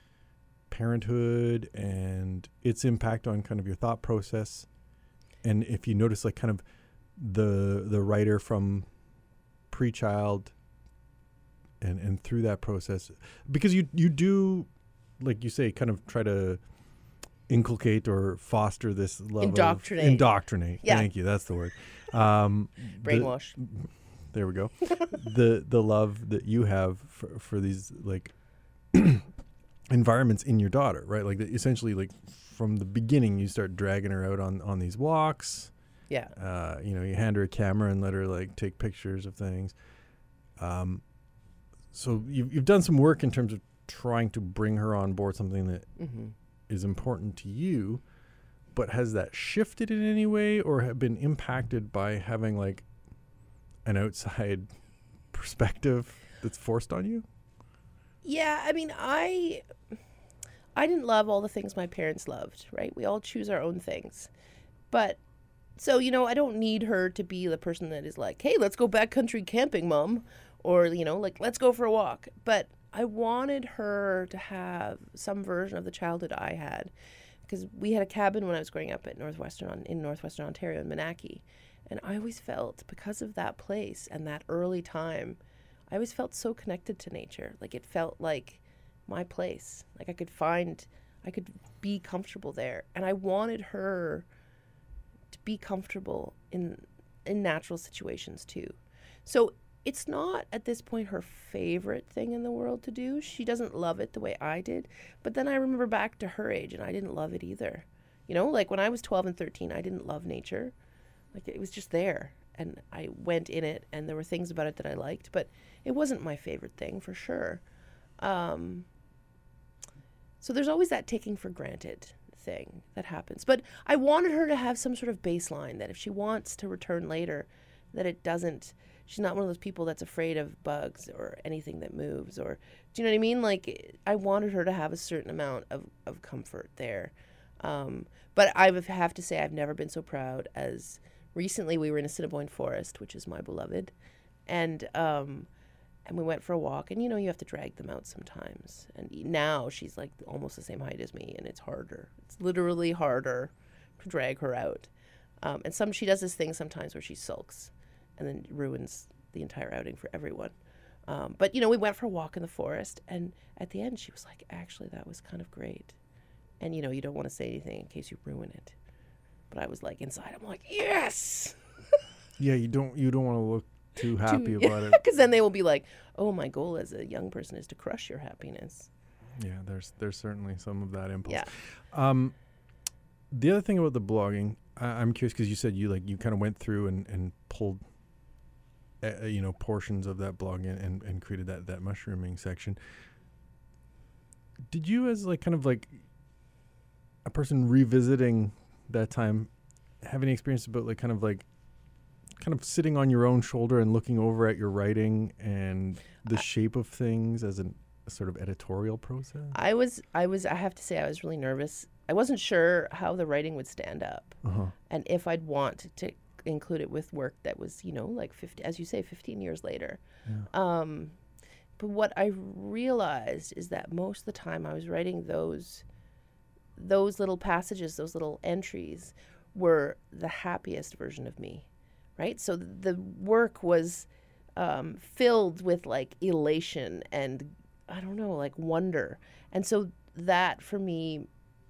parenthood and its impact on kind of your thought process, and if you notice like kind of the the writer from pre-child and and through that process, because you you do, like you say, kind of try to inculcate or foster this love Indoctrinate. of indoctrinate Yeah. thank you, that's the word. um the- Brainwash. there we go. the the love that you have for, for these like environments in your daughter, right? Like the, essentially, like from the beginning, you start dragging her out on on these walks. Yeah. Uh, you know, you hand her a camera and let her like take pictures of things. Um, so you've you've done some work in terms of trying to bring her on board something that Mm-hmm. is important to you, but has that shifted in any way or have been impacted by having like an outside perspective that's forced on you? Yeah, I mean, I I didn't love all the things my parents loved, right? We all choose our own things. But so, you know, I don't need her to be the person that is like, "Hey, let's go backcountry camping, Mom," or, you know, like, "Let's go for a walk." But I wanted her to have some version of the childhood I had, because we had a cabin when I was growing up at Northwestern in Northwestern Ontario in Menaki, and I always felt, because of that place and that early time, I always felt so connected to nature. Like it felt like my place. Like I could find, I could be comfortable there. And I wanted her to be comfortable in in natural situations too. So it's not at this point her favorite thing in the world to do. She doesn't love it the way I did. But then I remember back to her age, and I didn't love it either. You know, like when I was twelve and thirteen, I didn't love nature. Like it was just there, and I went in it, and there were things about it that I liked, but it wasn't my favorite thing for sure. Um, so there's always that taking for granted thing that happens. But I wanted her to have some sort of baseline that if she wants to return later, that it doesn't, she's not one of those people that's afraid of bugs or anything that moves, or, do you know what I mean? Like, I wanted her to have a certain amount of, of comfort there. Um, but I would have to say I've never been so proud as recently we were in Assiniboine Forest, which is my beloved, and um, and we went for a walk, and you know you have to drag them out sometimes. And now she's like almost the same height as me, and it's harder. It's literally harder to drag her out. Um, and some she does this thing sometimes where she sulks, and then ruins the entire outing for everyone. Um, but you know we went for a walk in the forest, and at the end she was like, "Actually, that was kind of great." And, you know, you don't want to say anything in case you ruin it. But I was like, inside, I'm like, yes! Yeah, you don't you don't want to look too happy Too- about it. Because then they will be like, oh, my goal as a young person is to crush your happiness. Yeah, there's there's certainly some of that impulse. Yeah. Um, the other thing about the blogging, I, I'm curious because you said you like you kind of went through and, and pulled, uh, you know, portions of that blog and, and, and created that, that mushrooming section. Did you, as like kind of like a person revisiting that time, have any experience about like kind of like kind of sitting on your own shoulder and looking over at your writing and the I, shape of things as an, a sort of editorial process? I was, I was, I have to say, I was really nervous. I wasn't sure how the writing would stand up, Uh-huh. and if I'd want to include it with work that was, you know, like fifty, as you say, fifteen years later. Yeah. Um, but what I realized is that most of the time I was writing those, those little passages, those little entries, were the happiest version of me, right? So the work was um, filled with like elation and I don't know, like wonder, and so that for me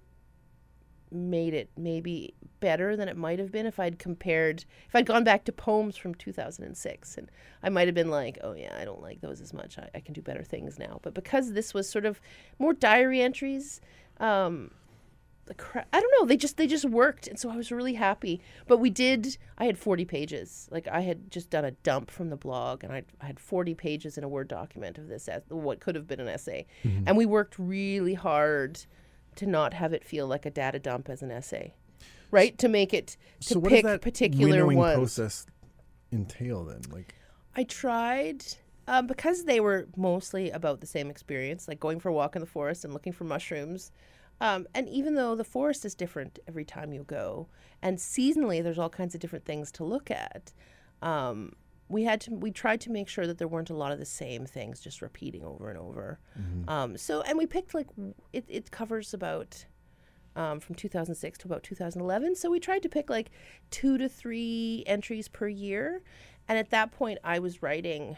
made it maybe better than it might have been if I'd compared, if I'd gone back to poems from two thousand six, and I might have been like, oh yeah, I don't like those as much. I, I can do better things now. But because this was sort of more diary entries, um, the cra- I don't know, they just they just worked, and so I was really happy. But we did, I had forty pages. Like I had just done a dump from the blog, and I'd, I had forty pages in a Word document of this, as what could have been an essay. Mm-hmm. And we worked really hard to not have it feel like a data dump as an essay, right? To make it, to So what pick does that particular winnowing ones. process entail then? Like, I tried, um, because they were mostly about the same experience, like going for a walk in the forest and looking for mushrooms. Um, and even though the forest is different every time you go, and seasonally there's all kinds of different things to look at, um, we had to we tried to make sure that there weren't a lot of the same things just repeating over and over. mm-hmm. Um, so, and we picked like w- it. It covers about um, from two thousand six to about two thousand eleven. So we tried to pick like two to three entries per year, and at that point, I was writing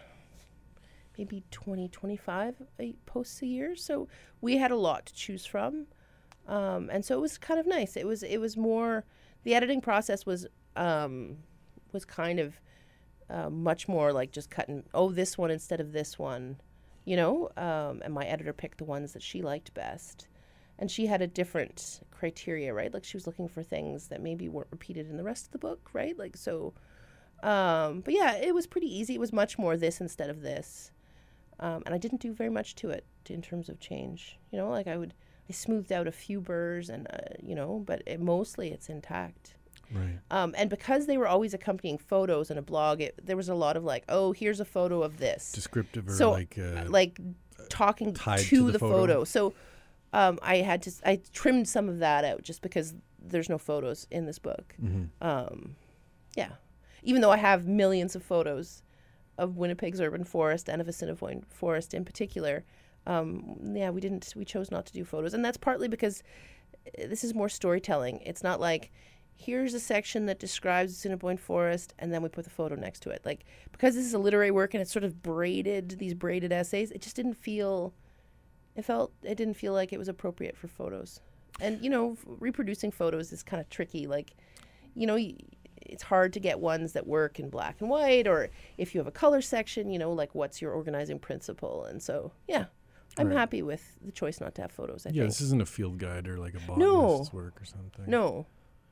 maybe twenty, twenty-five posts a year. So we had a lot to choose from, um, and so it was kind of nice. It was it was more the editing process was um, was kind of. Uh, much more like just cutting, oh, this one instead of this one, you know, um, and my editor picked the ones that she liked best. And she had a different criteria, right? Like she was looking for things that maybe weren't repeated in the rest of the book, right? Like, so, um, but yeah, it was pretty easy. It was much more this instead of this. Um, and I didn't do very much to it in terms of change. You know, like I would, I smoothed out a few burrs and, uh, you know, but it, mostly it's intact. right. Um, and because they were always accompanying photos in a blog, it, there was a lot of like, oh, here's a photo of this. Descriptive or so, like, uh, like talking tied to, to the the, photo. photo. So um, I had to, I trimmed some of that out just because there's no photos in this book. mm-hmm. Um, yeah. Even though I have millions of photos of Winnipeg's urban forest and of Assiniboine Forest in particular, um, yeah, we didn't, we chose not to do photos. And that's partly because this is more storytelling. It's not like, here's a section that describes Assiniboine Forest, and then we put the photo next to it. Like, because this is a literary work and it's sort of braided, these braided essays, it just didn't feel, it felt, it didn't feel like it was appropriate for photos. And, you know, f- reproducing photos is kind of tricky. Like, you know, y- it's hard to get ones that work in black and white, or if you have a color section, you know, like what's your organizing principle? And so, yeah, I'm Right. happy with the choice not to have photos, I yeah, think. this isn't a field guide or like a No. botanist's work or something. No.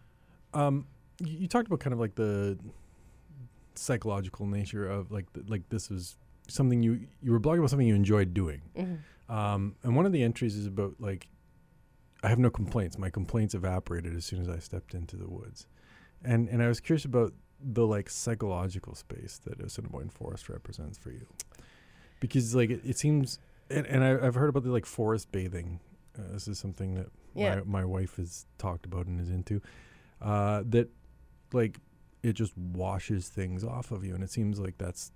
Um, you, you talked about kind of like the psychological nature of like the, like this was something you you were blogging about something you enjoyed doing. Mhm. Um, and one of the entries is about like I have no complaints. My complaints evaporated as soon as I stepped into the woods, and and I was curious about the like psychological space that Assiniboine Forest represents for you, because like it, it seems, and, and I, I've heard about the like forest bathing. Uh, this is something that Yeah. my my wife has talked about and is into. Uh, that like it just washes things off of you, and it seems like that's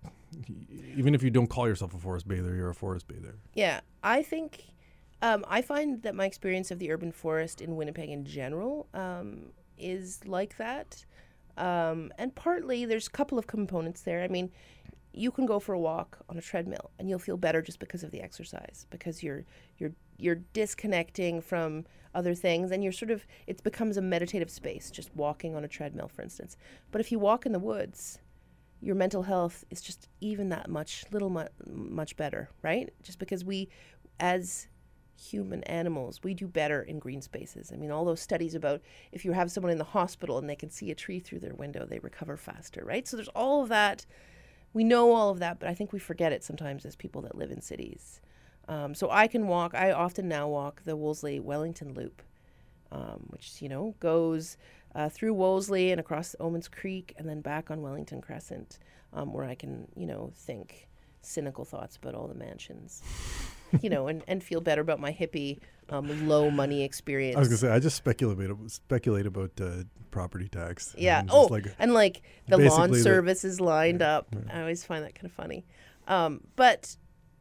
even if you don't call yourself a forest bather, you're a forest bather. Yeah, I think um, I find that my experience of the urban forest in Winnipeg in general um, is like that. Um, and partly there's a couple of components there. I mean, you can go for a walk on a treadmill and you'll feel better just because of the exercise, because you're you're you're disconnecting from other things, and you're sort of it becomes a meditative space just walking on a treadmill, for instance. But if you walk in the woods, your mental health is just even that much little mu- much better, right? Just because we, as human animals, we do better in green spaces. I mean, all those studies about if you have someone in the hospital and they can see a tree through their window, they recover faster, right? So there's all of that. We know all of that, but I think we forget it sometimes as people that live in cities. Um, so I can walk, I often now walk the Wolseley-Wellington Loop, um, which, you know, goes uh, through Wolseley and across Omens Creek and then back on Wellington Crescent, um, where I can, you know, think cynical thoughts about all the mansions, you know, and, and feel better about my hippie, um, low money experience. I was gonna say I just speculate speculate about uh, property tax. Yeah. And just Oh, like and like the lawn basically the- service is lined up. I always find that kind of funny. Um, but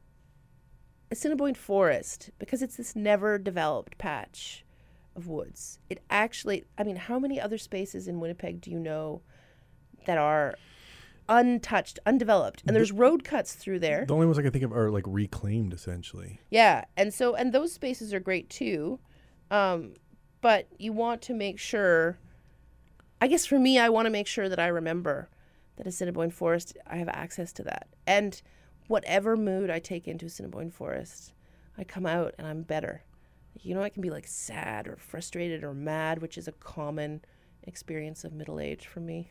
Assiniboine Forest, because it's this never developed patch of woods, it actually, I mean, how many other spaces in Winnipeg do you know that are untouched, undeveloped? And there's road cuts through there. the only ones I can think of are like reclaimed, essentially. Yeah, and so and those spaces are great too, um, but you want to make sure. I guess for me, I want to make sure that I remember that Assiniboine Forest, I have access to that, and whatever mood I take into Assiniboine Forest, I come out and I'm better. You know, I can be like sad or frustrated or mad, which is a common experience of middle age for me.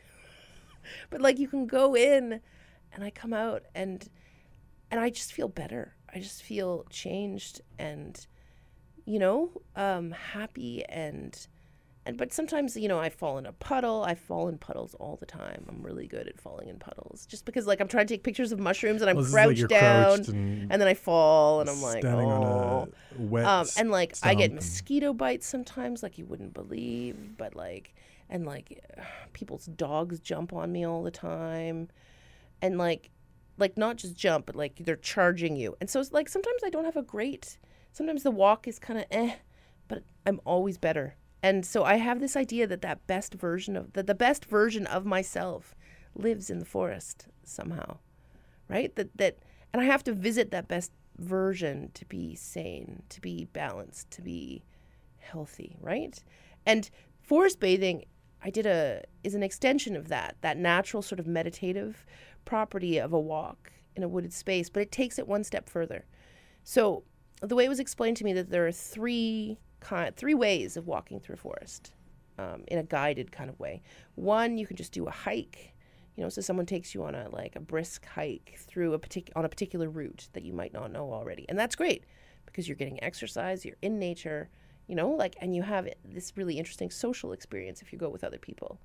But like you can go in, and I come out and. And I just feel better. I just feel changed and, you know, um, happy and, and, but sometimes, you know, I fall in a puddle. I fall in puddles all the time. I'm really good at falling in puddles just because like I'm trying to take pictures of mushrooms and I'm Well, this is like crouched you're down crouched and and then I fall and I'm like, standing oh. on a wet Um, and like I get stump and- mosquito bites sometimes, like you wouldn't believe, but like, and like people's dogs jump on me all the time. And like, like not just jump, but like they're charging you. And so it's like sometimes I don't have a great, sometimes the walk is kind of eh, but I'm always better. And so I have this idea that that best version of, that the best version of myself lives in the forest somehow, right? That, that, and I have to visit that best version to be sane, to be balanced, to be healthy, right? And forest bathing, I did a, is an extension of that, that natural sort of meditative property of a walk in a wooded space, but it takes it one step further. So the way it was explained to me that there are three kind, three ways of walking through a forest um, in a guided kind of way. One, you can just do a hike, you know, so someone takes you on a like a brisk hike through a partic- on a particular route that you might not know already, and that's great because you're getting exercise, you're in nature, you know, like, and you have this really interesting social experience if you go with other people.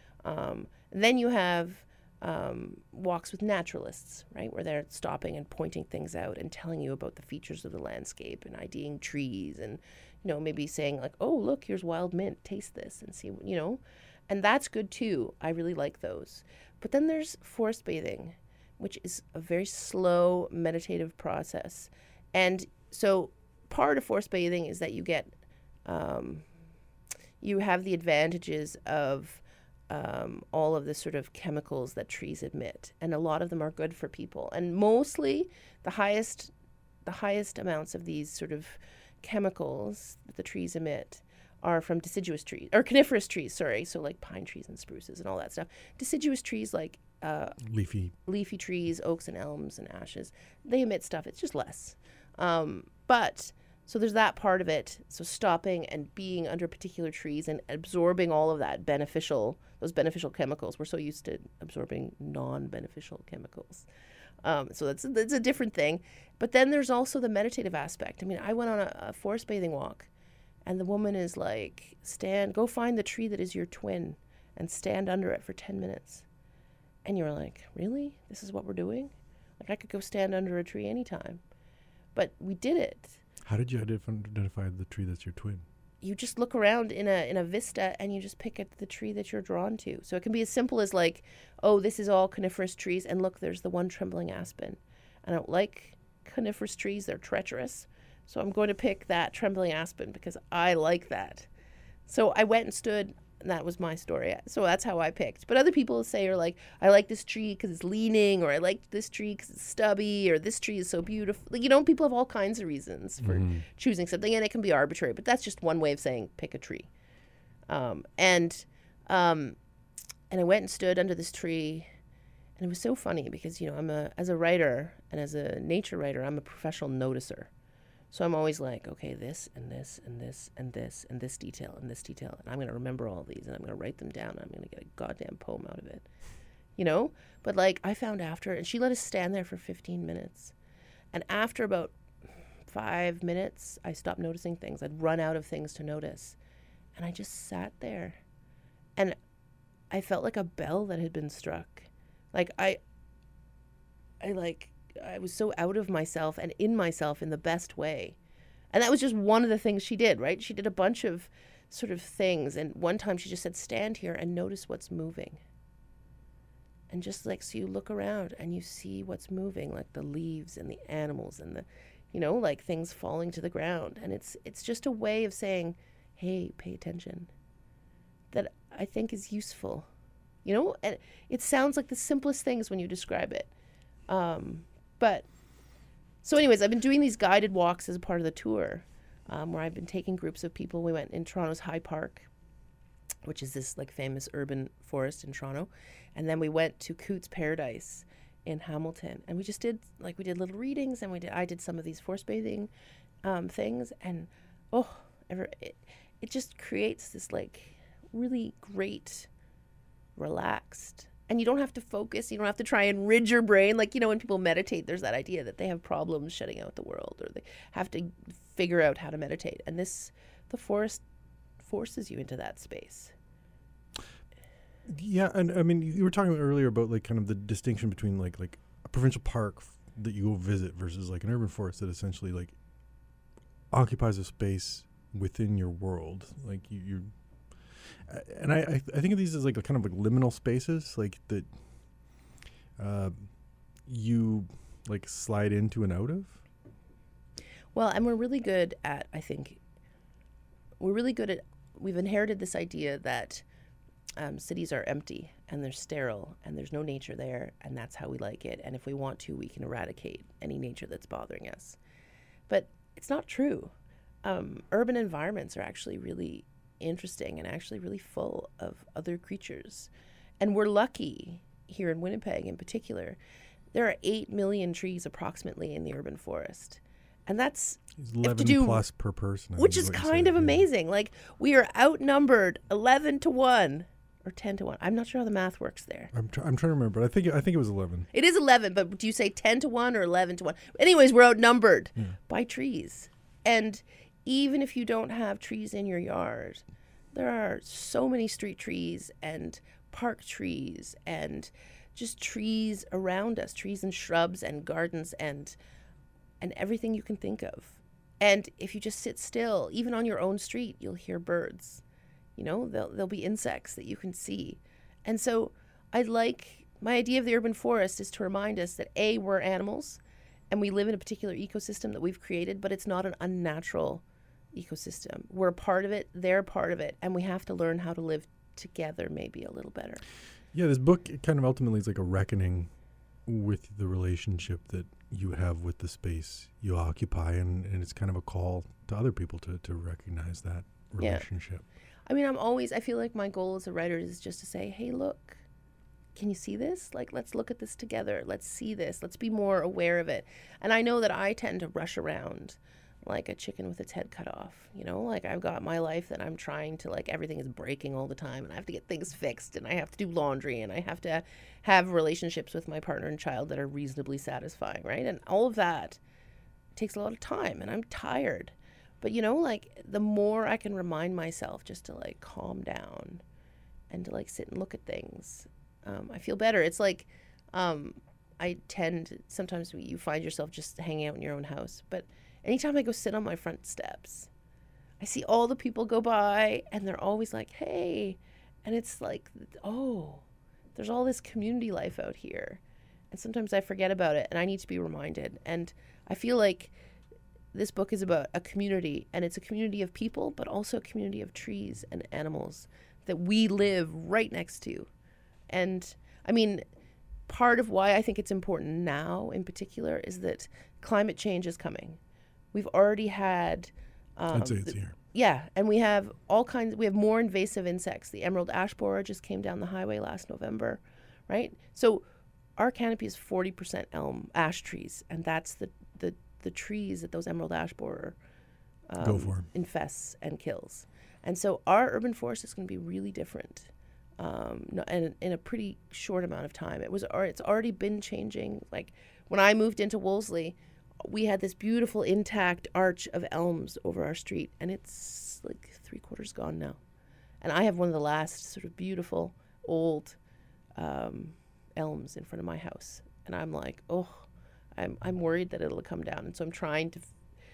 Um, then you have Um, walks with naturalists, right, where they're stopping and pointing things out and telling you about the features of the landscape and IDing trees and, you know, maybe saying like, oh, look, here's wild mint, taste this and see, you know, and that's good too. I really like those. But then there's forest bathing, which is a very slow meditative process. And so part of forest bathing is that you get, um, you have the advantages of Um, all of the sort of chemicals that trees emit, and a lot of them are good for people. And mostly, the highest, the highest amounts of these sort of chemicals that the trees emit are from deciduous trees, or coniferous trees, sorry. So like pine trees and spruces and all that stuff. Deciduous trees like uh, Leafy. leafy trees, oaks and elms and ashes, they emit stuff. It's just less. Um, but, so there's that part of it. So stopping and being under particular trees and absorbing all of that beneficial, those beneficial chemicals. We're so used to absorbing non-beneficial chemicals. Um, so that's, that's a different thing. But then there's also the meditative aspect. I mean, I went on a, a forest bathing walk, and the woman is like, stand, go find the tree that is your twin and stand under it for ten minutes. And you're like, really? This is what we're doing? Like, I could go stand under a tree anytime. But we did it. How did you identify, identify the tree that's your twin? You just look around in a in a vista and you just pick at the tree that you're drawn to. So it can be as simple as like, oh, this is all coniferous trees, and look, there's the one trembling aspen. I don't like coniferous trees, they're treacherous. So I'm going to pick that trembling aspen because I like that. So I went and stood, and that was my story. So that's how I picked. But other people say are like, I like this tree because it's leaning, or I like this tree because it's stubby, or this tree is so beautiful. Like, you know, people have all kinds of reasons for Mm-hmm. choosing something, and it can be arbitrary. But that's just one way of saying pick a tree. Um, and um, and I went and stood under this tree, and it was so funny because, you know, I'm a as a writer and as a nature writer, I'm a professional noticer. So I'm always like, okay, this and this and this and this and this detail and this detail. And I'm going to remember all these, and I'm going to write them down. And I'm going to get a goddamn poem out of it, you know? But like, I found after, and she let us stand there for fifteen minutes. And after about five minutes, I stopped noticing things. I'd run out of things to notice. And I just sat there. And I felt like a bell that had been struck. Like I, I like... I was so out of myself and in myself in the best way. And that was just one of the things she did, right? She did a bunch of sort of things. And one time she just said, stand here and notice what's moving. And just like, so you look around and you see what's moving, like the leaves and the animals and the, you know, like things falling to the ground. And it's, it's just a way of saying, hey, pay attention. That I think is useful, you know? And it sounds like the simplest things when you describe it. Um, But, so anyways, I've been doing these guided walks as a part of the tour, um, where I've been taking groups of people. We went in Toronto's High Park, which is this like famous urban forest in Toronto. And then we went to Cootes Paradise in Hamilton. And we just did, like, we did little readings, and we did, I did some of these forest bathing um, things. And, oh, ever, it, it just creates this like really great, relaxed. And you don't have to focus. You don't have to try and rid your brain. Like, you know, when people meditate, there's that idea that they have problems shutting out the world, or they have to figure out how to meditate. And this, the forest forces you into that space. Yeah, and I mean, you were talking earlier about like kind of the distinction between like like a provincial park f- that you go visit versus like an urban forest that essentially like occupies a space within your world. Like you, you're Uh, and I, I I think of these as like a kind of like liminal spaces, like that uh, you like slide into and out of. Well, and we're really good at, I think, we're really good at, we've inherited this idea that um, cities are empty and they're sterile and there's no nature there, and that's how we like it. And if we want to, we can eradicate any nature that's bothering us. But it's not true. Um, urban environments are actually really interesting and actually really full of other creatures. And we're lucky here in Winnipeg in particular. There are eight million trees approximately in the urban forest. And that's eleven do, plus per person. I which think is what you kind said, of yeah. amazing. Like, we are outnumbered eleven to one or ten to one. I'm not sure how the math works there. I'm tr- I'm trying to remember, but I think I think it was eleven. It is eleven, but do you say ten to one or eleven to one? Anyways, we're outnumbered Yeah. by trees. And even if you don't have trees in your yard, there are so many street trees and park trees and just trees around us, trees and shrubs and gardens and and everything you can think of. And if you just sit still, even on your own street, you'll hear birds. You know, there'll, there'll be insects that you can see. And so I'd like, my idea of the urban forest is to remind us that A, we're animals and we live in a particular ecosystem that we've created, but it's not an unnatural ecosystem. We're a part of it, they're a part of it, and we have to learn how to live together maybe a little better. Yeah, this book it kind of ultimately is like a reckoning with the relationship that you have with the space you occupy, and, and it's kind of a call to other people to, to recognize that Yeah. relationship. I mean, I'm always, I feel like my goal as a writer is just to say, hey, look, can you see this? Like, let's look at this together. Let's see this. Let's be more aware of it. And I know that I tend to rush around like a chicken with its head cut off. You know, like I've got my life that I'm trying to, like, everything is breaking all the time and I have to get things fixed and I have to do laundry and I have to have relationships with my partner and child that are reasonably satisfying, right? And all of that takes a lot of time and I'm tired. But, you know, like the more I can remind myself just to like calm down and to like sit and look at things, um, I feel better. It's like um, I tend, sometimes you find yourself just hanging out in your own house. But anytime I go sit on my front steps, I see all the people go by and they're always like, hey. And it's like, oh, there's all this community life out here. And sometimes I forget about it and I need to be reminded. And I feel like this book is about a community, and it's a community of people, but also a community of trees and animals that we live right next to. And I mean, part of why I think it's important now in particular is that climate change is coming. We've already had... Um, I'd say it's here. Yeah, and we have all kinds, we have more invasive insects. The emerald ash borer just came down the highway last November, right? So our canopy is forty percent elm ash trees, and that's the, the, the trees that those emerald ash borer um, Go for 'em. infests and kills. And so our urban forest is going to be really different, um, no- and in a pretty short amount of time. It was, al- it's already been changing. Like when I moved into Wolseley, we had this beautiful intact arch of elms over our street, and it's like three quarters gone now. And I have one of the last sort of beautiful old um, elms in front of my house, and I'm like, oh, I'm I'm worried that it'll come down, and so I'm trying to f-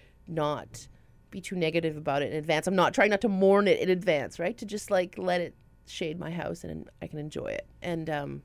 not be too negative about it in advance. I'm not trying not to mourn it in advance, right? To just like let it shade my house and I can enjoy it. And um,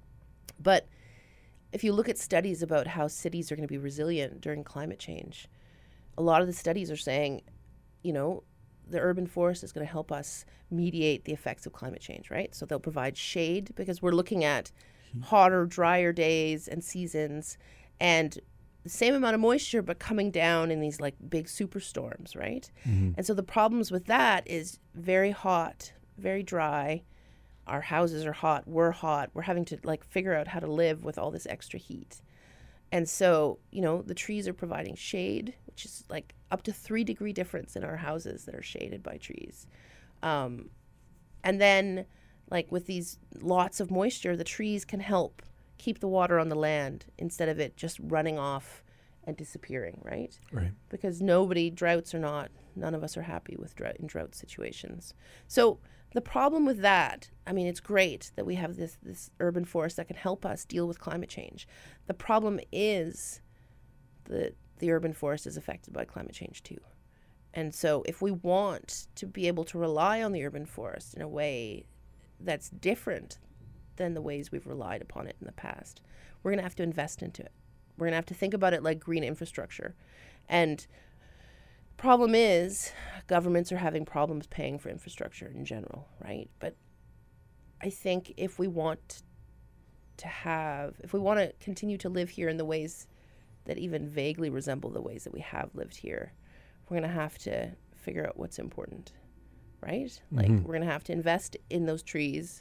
but if you look at studies about how cities are going to be resilient during climate change, a lot of the studies are saying, you know, the urban forest is going to help us mediate the effects of climate change, right? So they'll provide shade because we're looking at hotter, drier days and seasons and the same amount of moisture but coming down in these like big superstorms, right? Mm-hmm. And so the problems with that is very hot, very dry. Our houses are hot, we're hot, we're having to like figure out how to live with all this extra heat. And so, you know, the trees are providing shade, which is like up to three degree difference in our houses that are shaded by trees. Um, and then like with these lots of moisture, the trees can help keep the water on the land instead of it just running off and disappearing, right? Right. Because nobody, droughts or not, none of us are happy with drought in drought situations. So the problem with that, I mean, it's great that we have this this urban forest that can help us deal with climate change. The problem is that the urban forest is affected by climate change too. And so if we want to be able to rely on the urban forest in a way that's different than the ways we've relied upon it in the past, we're going to have to invest into it. We're going to have to think about it like green infrastructure. And problem is, governments are having problems paying for infrastructure in general, right? But I think if we want to have, if we want to continue to live here in the ways that even vaguely resemble the ways that we have lived here, we're going to have to figure out what's important, right? Like Mhm. we're going to have to invest in those trees.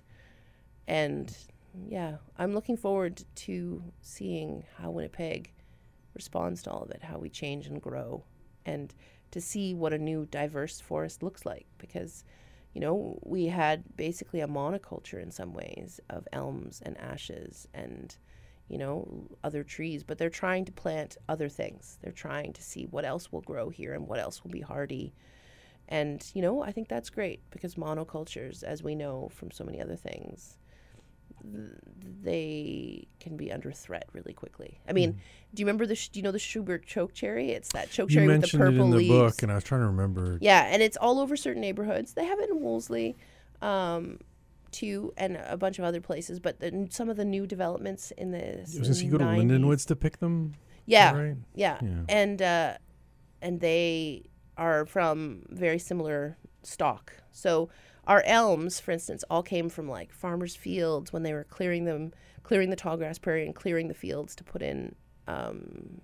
And yeah, I'm looking forward to seeing how Winnipeg responds to all of it, how we change and grow, and to see what a new diverse forest looks like. Because, you know, we had basically a monoculture in some ways of elms and ashes and, you know, other trees, but they're trying to plant other things. They're trying to see what else will grow here and what else will be hardy. And, you know, I think that's great because monocultures, as we know from so many other things, th- they can be under threat really quickly. I mean, do you remember the, sh- do you know the Schubert chokecherry? It's that You chokecherry with the mentioned it purple in the leaves. book, and I was trying to remember. Yeah, and it's all over certain neighborhoods. They have it in Wolseley, um, too, and a bunch of other places. But the, some of the new developments in the Was this you go to nineties Lindenwoods to pick them? Yeah, Right? yeah, Yeah. and uh, and they are from very similar stock. So our elms, for instance, all came from like farmers' fields when they were clearing them, clearing the tall grass prairie and clearing the fields to put in um,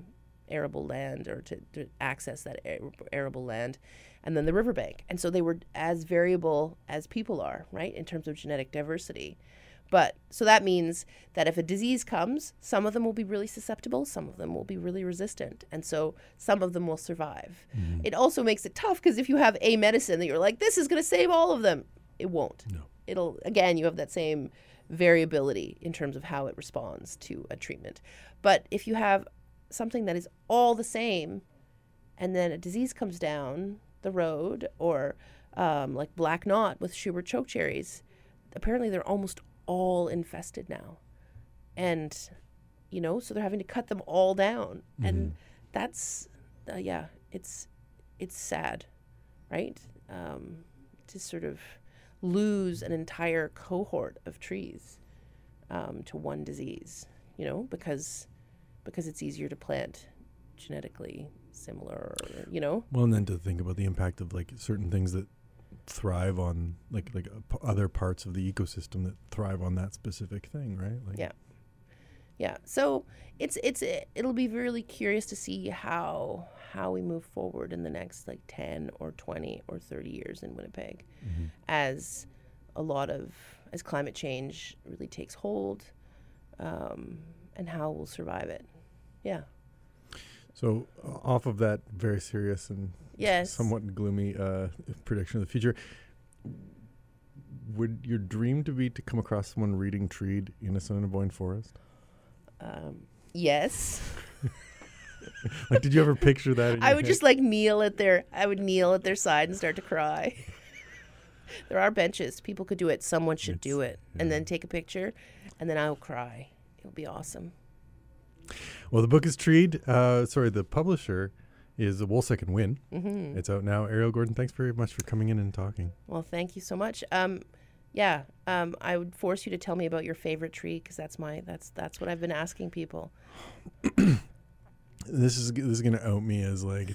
arable land or to, to access that arable land, and then the riverbank. And so they were as variable as people are, right, in terms of genetic diversity. But so that means that if a disease comes, some of them will be really susceptible, some of them will be really resistant. And so some of them will survive. Mm-hmm. It also makes it tough because if you have a medicine that you're like, this is going to save all of them, it won't. No. It'll, again, you have that same variability in terms of how it responds to a treatment. But if you have something that is all the same and then a disease comes down the road, or um, like black knot with Schubert chokecherries, apparently they're almost all infested now. And, you know, so they're having to cut them all down. Mm-hmm. And that's, uh, yeah, it's it's sad, right? Um, to sort of lose an entire cohort of trees um, to one disease, you know, because because it's easier to plant genetically similar, or, you know. Well, and then to think about the impact of like certain things that thrive on like like uh, p- other parts of the ecosystem that thrive on that specific thing, right? Like, yeah, yeah. So it's it's it'll be really curious to see how how we move forward in the next like ten or twenty or thirty years in Winnipeg, mm-hmm. as a lot of as climate change really takes hold, um, and how we'll survive it. Yeah. So uh, off of that very serious and yes. somewhat gloomy uh, prediction of the future, would your dream to be to come across someone reading Treed in a Assiniboine forest? Um, yes. Like, did you ever picture that? In I your would head? just like kneel at their. I would kneel at their side and start to cry. There are benches. People could do it. Someone should it's, do it, yeah. and then take a picture, and then I'll cry. It'll be awesome. Well, the book is Treed. Uh, sorry, the publisher is Woolsec and Wynn. Mm-hmm. It's out now. Ariel Gordon, thanks very much for coming in and talking. Well, thank you so much. Um, yeah, um, I would force you to tell me about your favorite tree because that's my that's that's what I've been asking people. This is this is gonna out me as like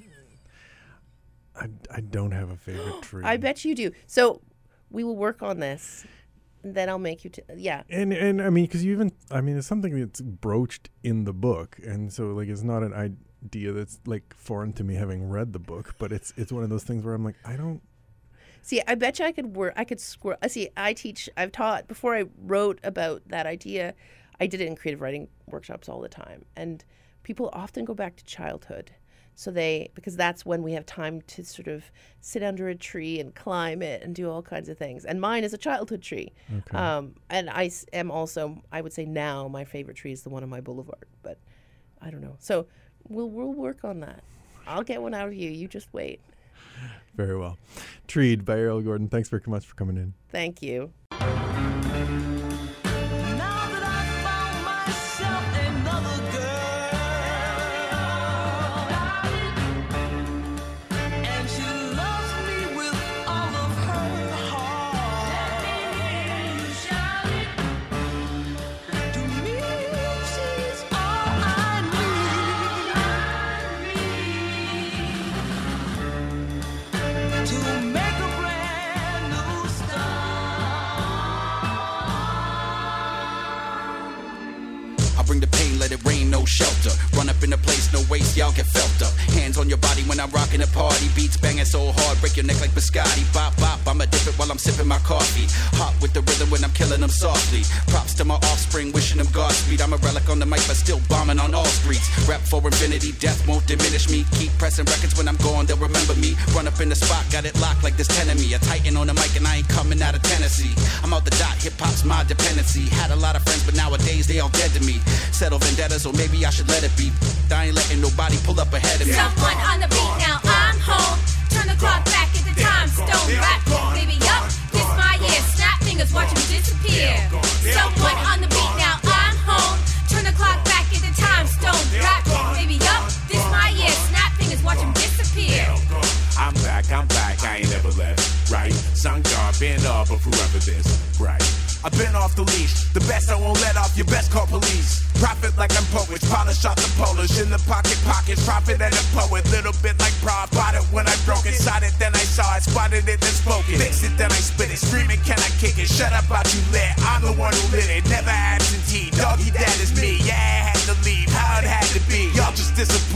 I, I don't have a favorite tree. I bet you do. So we will work on this. Then I'll make you, t- yeah. And, and I mean, because you even, I mean, it's something that's broached in the book. And so, like, it's not an idea that's, like, foreign to me having read the book. But it's it's one of those things where I'm like, I don't. See, I bet you I could work, I could squirrel. See, I teach, I've taught, before I wrote about that idea, I did it in creative writing workshops all the time. And people often go back to childhood. So they, because that's when we have time to sort of sit under a tree and climb it and do all kinds of things. And mine is a childhood tree. Okay. Um, and I am also, I would say now my favorite tree is the one on my boulevard, but I don't know. So we'll we'll work on that. I'll get one out of you. You just wait. Very well. Treed by Ariel Gordon. Thanks very much for coming in. Thank you. Bring the pain, let it rain, no shelter. Run up in the place, no waste, y'all get felt up. Hands on your body when I'm rocking a party. Beats banging so hard, break your neck like biscotti. Bop, bop, I'ma dip it while I'm sipping my coffee. Hot with the rhythm when I'm killing them softly. Props to my offspring, wishing them Godspeed. I'm a relic on the mic, but still bombing on all streets. Rap for infinity, death won't diminish me. Keep pressing records when I'm gone, they'll remember me. Run up in the spot, got it locked like this ten of me. A titan on the mic and I ain't coming out of Tennessee. I'm out the dot, hip-hop's my dependency. Had a lot of friends, but nowadays they all dead to me. Settle vendettas, or maybe I should let it be. I ain't letting nobody pull up ahead of me. Someone on the beat now, I'm home. Turn the clock back at the time stone. Rap, baby, up. This my year. Snap fingers, watch them disappear. Someone on the beat now, I'm home. Turn the clock back at the time stone. Rap, baby, up. This my year. Snap fingers, watch them disappear. I'm back, I'm back, I ain't never left, right? Sun God, been up, but forever this, right? I've been off the leash, the best I won't let off, your best call police. Profit like I'm poets, polish off the polish, in the pocket pockets, profit and a poet. Little bit like bra, bought it when I broke it, shot it, then I saw it, spotted it, then spoke it. Fix it, then I spit it, screaming, can I kick it? Shut up, out you lit, I'm the one who lit it, never absentee. Doggy, that is me, yeah, I had to leave, how it had to be. Y'all just disappear.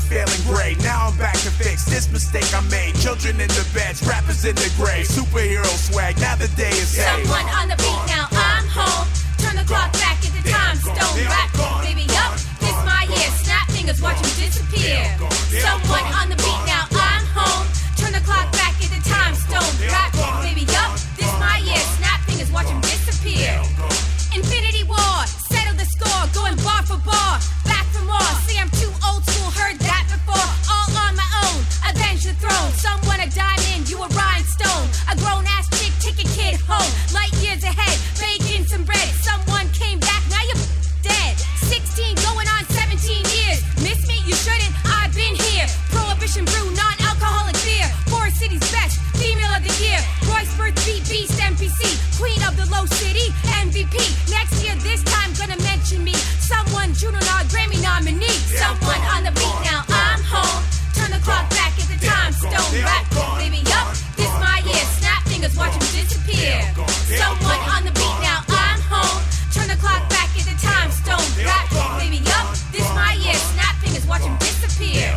failing grade. Now I'm back to fix this mistake I made. Children in the beds, rappers in the grave. Superhero swag, now the day is saved. Someone on the beat now, I'm home. Turn the clock back at the time stone. Rap, baby, up, this my year. Snap fingers, watch them disappear. Someone on the beat now, I'm home. Turn the clock back at the time stone. Rap, baby, up, this my year. Snap fingers, watch them disappear. Infinity War, settle the score, going bar for bar, back for more. See, I'm too old school, heard that before. All on my own, avenge the throne. Someone a diamond, you a rhinestone. A grown ass chick, take a kid home. Light years ahead, baking some bread. Someone came back, now you're dead. sixteen going on seventeen years. Miss me, you shouldn't, I've been here. Prohibition brew, non-alcoholic beer. Four cities best, female of the year. Royce birth beat, beast, M P C. Queen of the low city, M V P. Next year, this time, gonna mention me. Someone, Juno Nod, Grammy nominee. Someone on the beat now, I'm home. Turn the clock back at the time stone. Rap, baby, up, this my year. Snap fingers, watch them disappear. Someone on the beat now, I'm home. Turn the clock back at the time stone. Rap, baby, up, this my year. Snap fingers, watch them disappear.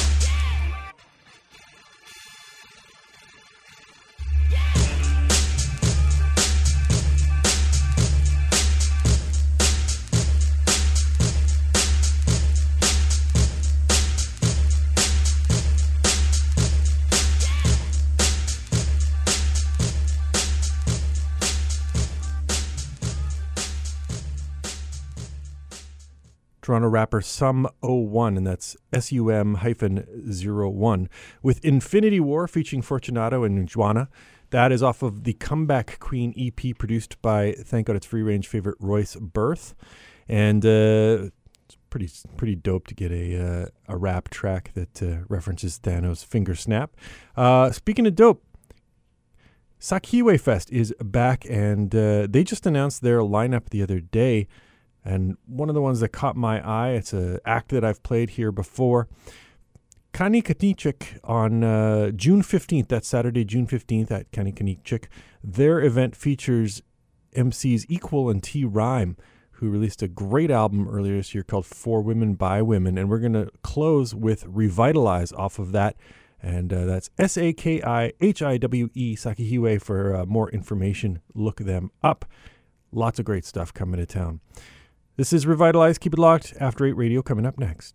Toronto rapper Sum oh one, and that's S U M hyphen zero one, with Infinity War featuring Fortunato and Juana. That is off of the Comeback Queen E P produced by, thank God it's free range favorite, Royce Birth. And uh, it's pretty pretty dope to get a uh, a rap track that uh, references Thanos' finger snap. Uh, speaking of dope, Sakihiwe Fest is back, and uh, they just announced their lineup the other day. And one of the ones that caught my eye, it's an act that I've played here before. Kani Kanichik on uh, June fifteenth, that's Saturday, June fifteenth at Kani Kanichik. Their event features M Cs Equal and T Rhyme, who released a great album earlier this year called For Women by Women. And we're going to close with Revitalize off of that. And uh, that's S A K I H I W E, Sakihiwe. For uh, more information, look them up. Lots of great stuff coming to town. This is Revitalize. Keep it locked. After eight Radio coming up next.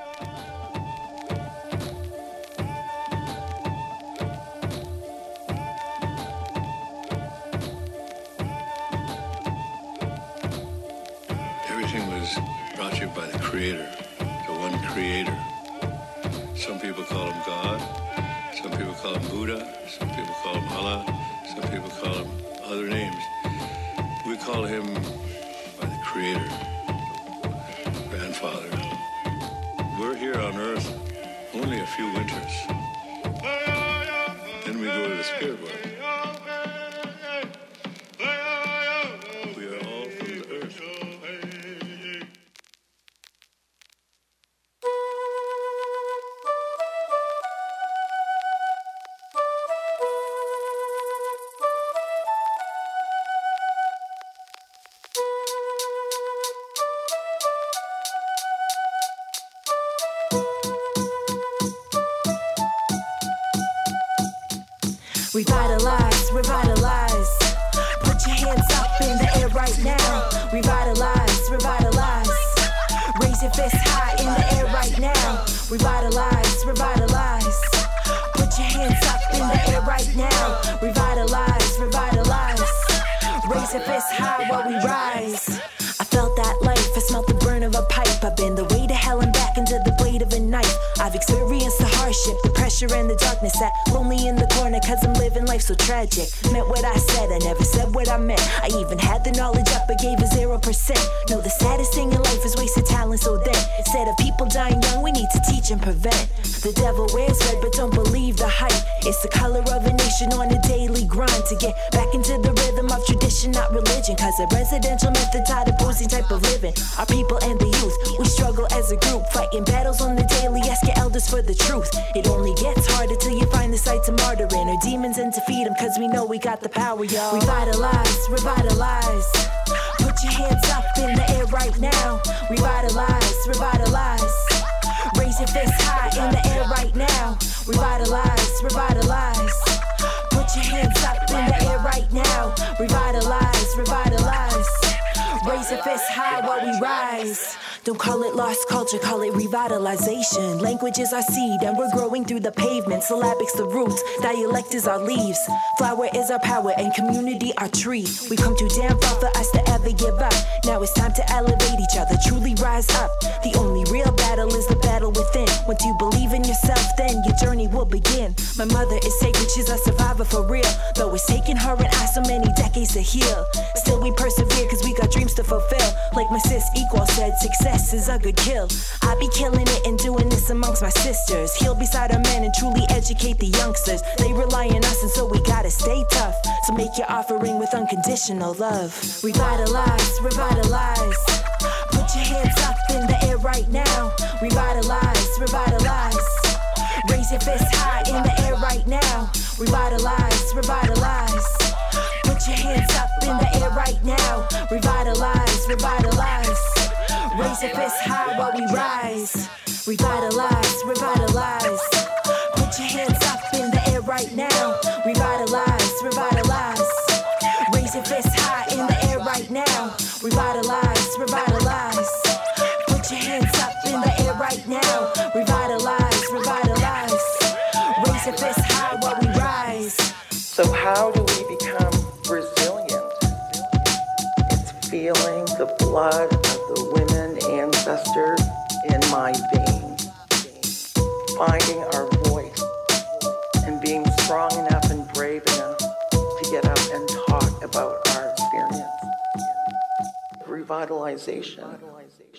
Everything was brought to you by the Creator, the one Creator. Some people call him God. Some people call him Buddha. Some people call him Allah. Some people call him other names. We call him by the Creator, Grandfather. We're here on Earth only a few winters. Then we go to the spirit world. We are all from the earth. Revitalize, revitalize. Put your hands up in the air right now. Revitalize, revitalize. Raise your fist high in the air right now. Revitalize, revitalize. Put your hands up in the air right now. Revitalize, revitalize. Raise your fist high while we rise. I felt that life, I smelt the burn of a pipe. I've been the way to hell and back into the blade of a knife. I've experienced the hardship, the pressure and the darkness. Sat lonely in the corner cause I'm living life so tragic. Meant what I said, I never said what I meant. I even had the knowledge up but gave a zero percent. No, the saddest thing in life is wasted talent. So then, instead of people dying young, we need to teach and prevent. The devil wears red but don't believe the hype. It's the color of a nation on a daily grind to get back into the rhythm of tradition, not religion. Cause a residential method taught opposing type of living. Our people and the youth, we struggle as a group, fighting battles on the daily. Ask your elders for the truth. It only gets harder till you find the sites of martyring or demons and defeat them, cause we know we got the power, y'all. Revitalize, revitalize. Put your hands up in the air right now. Revitalize, revitalize. Raise your fist high your fist high while we rise. Don't call it lost culture, call it revitalization. Language is our seed and we're growing through the pavement. Syllabics the roots, dialect is our leaves. Flower is our power and community our tree. We come too damn far for us to ever give up. Now it's time to elevate each other, truly rise up. The only real battle is the battle within. Once you believe in yourself, then your journey will begin. My mother is sacred, she's a survivor for real. Though it's taken her and I so many decades to heal, still we persevere cause we got dreams to fulfill. Like my sis Equal said, success is a good kill. I be killing it and doing this amongst my sisters. Heal beside our men and truly educate the youngsters. They rely on us and so we gotta stay tough. So make your offering with unconditional love. Revitalize, revitalize. Put your hands up in the air right now. Revitalize, revitalize. Raise your fist high in the air right now. Revitalize, revitalize. Put your hands up in the air right now. Revitalize, revitalize. Raise your fist high while we rise. Revitalize, revitalize. Put your hands up in the air right now. Revitalize, revitalize. Raise your fist high in the air right now. Revitalize, revitalize. Put your hands up in the air right now. Revitalize, revitalize. Raise your fist high while we rise. So how do we become resilient? It's feeling the blood of the women ancestors in my veins. Finding our voice and being strong enough and brave enough to get up and talk about our experience. Revitalization.